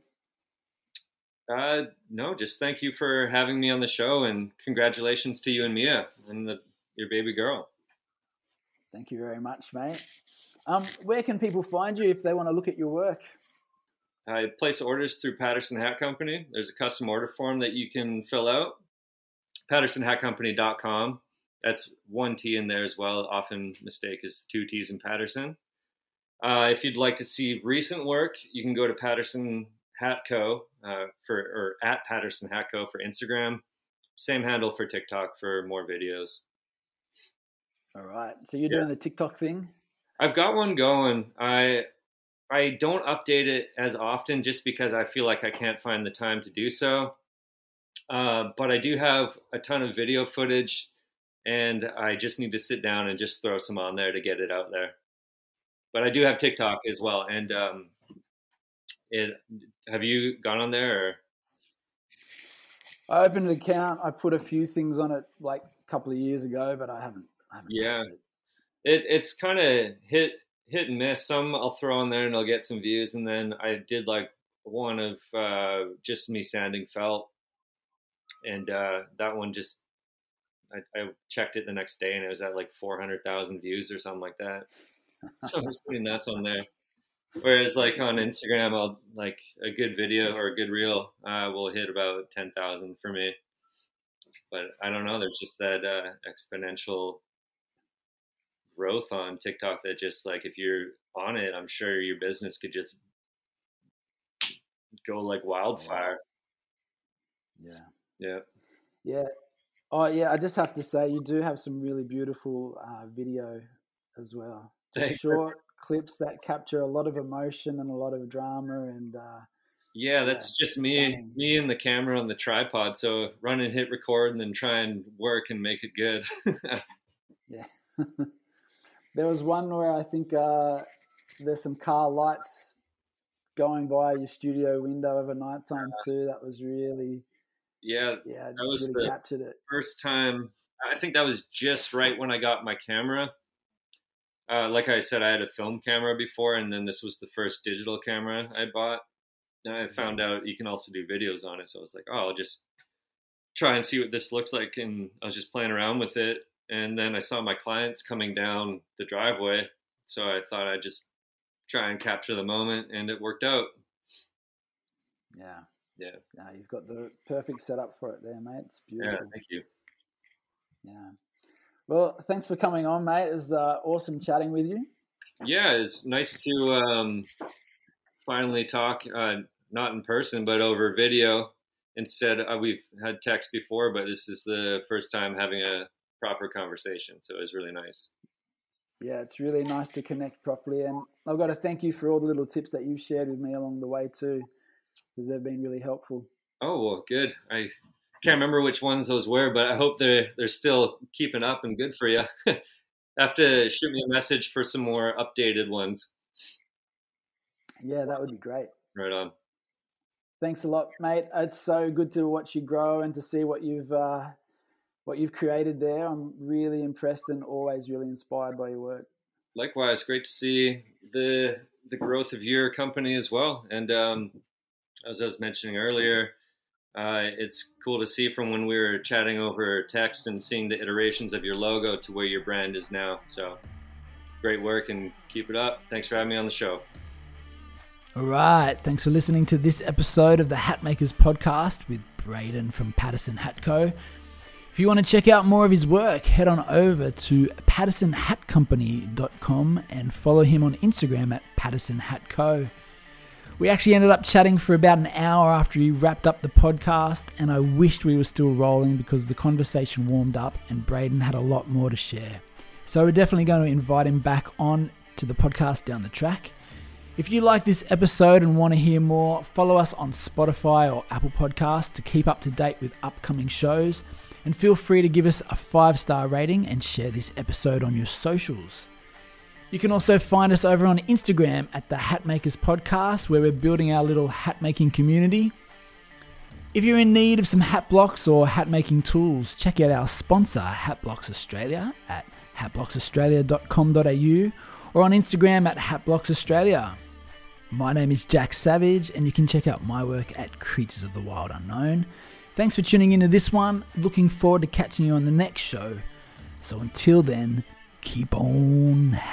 No, just thank you for having me on the show, and congratulations to you and Mia and your baby girl. Thank you very much, mate. Where can people find you if they want to look at your work? I place orders through Patterson Hat Company. There's a custom order form that you can fill out. PattersonHatCompany.com. That's one T in there as well. Often mistake is two T's in Patterson. If you'd like to see recent work, you can go to Patterson Hat Co. Or at Patterson Hat Co. for Instagram. Same handle for TikTok for more videos. All right. So you're doing the TikTok thing? I've got one going. I don't update it as often just because I feel like I can't find the time to do so. But I do have a ton of video footage, and I just need to sit down and just throw some on there to get it out there. But I do have TikTok as well. And have you gone on there? Or? I opened an account. I put a few things on it like a couple of years ago, but I haven't touched it. It's kind of hit and miss. Some I'll throw on there and I'll get some views. And then I did like one of just me sanding felt. And that one just, I checked it the next day and it was at like 400,000 views or something like that. So it was pretty nuts on there. Whereas like on Instagram, I'll like a good video or a good reel will hit about 10,000 for me. But I don't know. There's just that exponential growth on TikTok that just like, if you're on it, I'm sure your business could just go like wildfire. Yeah. Oh yeah. I just have to say, you do have some really beautiful video as well. Just short clips that capture a lot of emotion and a lot of drama, and that's just me and the camera on the tripod. So run and hit record and then try and work and make it good. Yeah. There was one where I think there's some car lights going by your studio window over nighttime too. That was really that was really the captured it. First time. I think that was just right when I got my camera. Like I said, I had a film camera before, and then this was the first digital camera I bought. And I found out you can also do videos on it. So I was like, I'll just try and see what this looks like. And I was just playing around with it. And then I saw my clients coming down the driveway. So I thought I'd just try and capture the moment, and it worked out. Yeah. Yeah. You've got the perfect setup for it there, mate. It's beautiful. Yeah, thank you. Yeah. Well, thanks for coming on, mate. It was awesome chatting with you. Yeah, it's nice to finally talk, not in person, but over video. Instead, we've had text before, but this is the first time having a proper conversation. So it was really nice. Yeah, it's really nice to connect properly. And I've got to thank you for all the little tips that you've shared with me along the way too, because they've been really helpful. Oh, well, good. I can't remember which ones those were, but I hope they're still keeping up and good for you. Have to shoot me a message for some more updated ones. Yeah, that would be great. Right on. Thanks a lot, mate. It's so good to watch you grow and to see what you've created there. I'm really impressed and always really inspired by your work. Likewise, great to see the growth of your company as well. And as I was mentioning earlier, it's cool to see from when we were chatting over text and seeing the iterations of your logo to where your brand is now. So great work and keep it up. Thanks for having me on the show. All right. Thanks for listening to this episode of the Hatmakers Podcast with Braden from Patterson Hat Co. If you want to check out more of his work, head on over to pattersonhatcompany.com and follow him on Instagram at Patterson Hat Co. We actually ended up chatting for about an hour after he wrapped up the podcast, and I wished we were still rolling because the conversation warmed up and Braden had a lot more to share. So we're definitely going to invite him back on to the podcast down the track. If you like this episode and want to hear more, follow us on Spotify or Apple Podcasts to keep up to date with upcoming shows, and feel free to give us a 5-star rating and share this episode on your socials. You can also find us over on Instagram at the Hatmakers Podcast, where we're building our little hat making community. If you're in need of some hat blocks or hat making tools, check out our sponsor, Hatblocks Australia, at hatblocksaustralia.com.au or on Instagram at hatblocksaustralia. My name is Jack Savage, and you can check out my work at Creatures of the Wild Unknown. Thanks for tuning into this one. Looking forward to catching you on the next show. So until then, keep on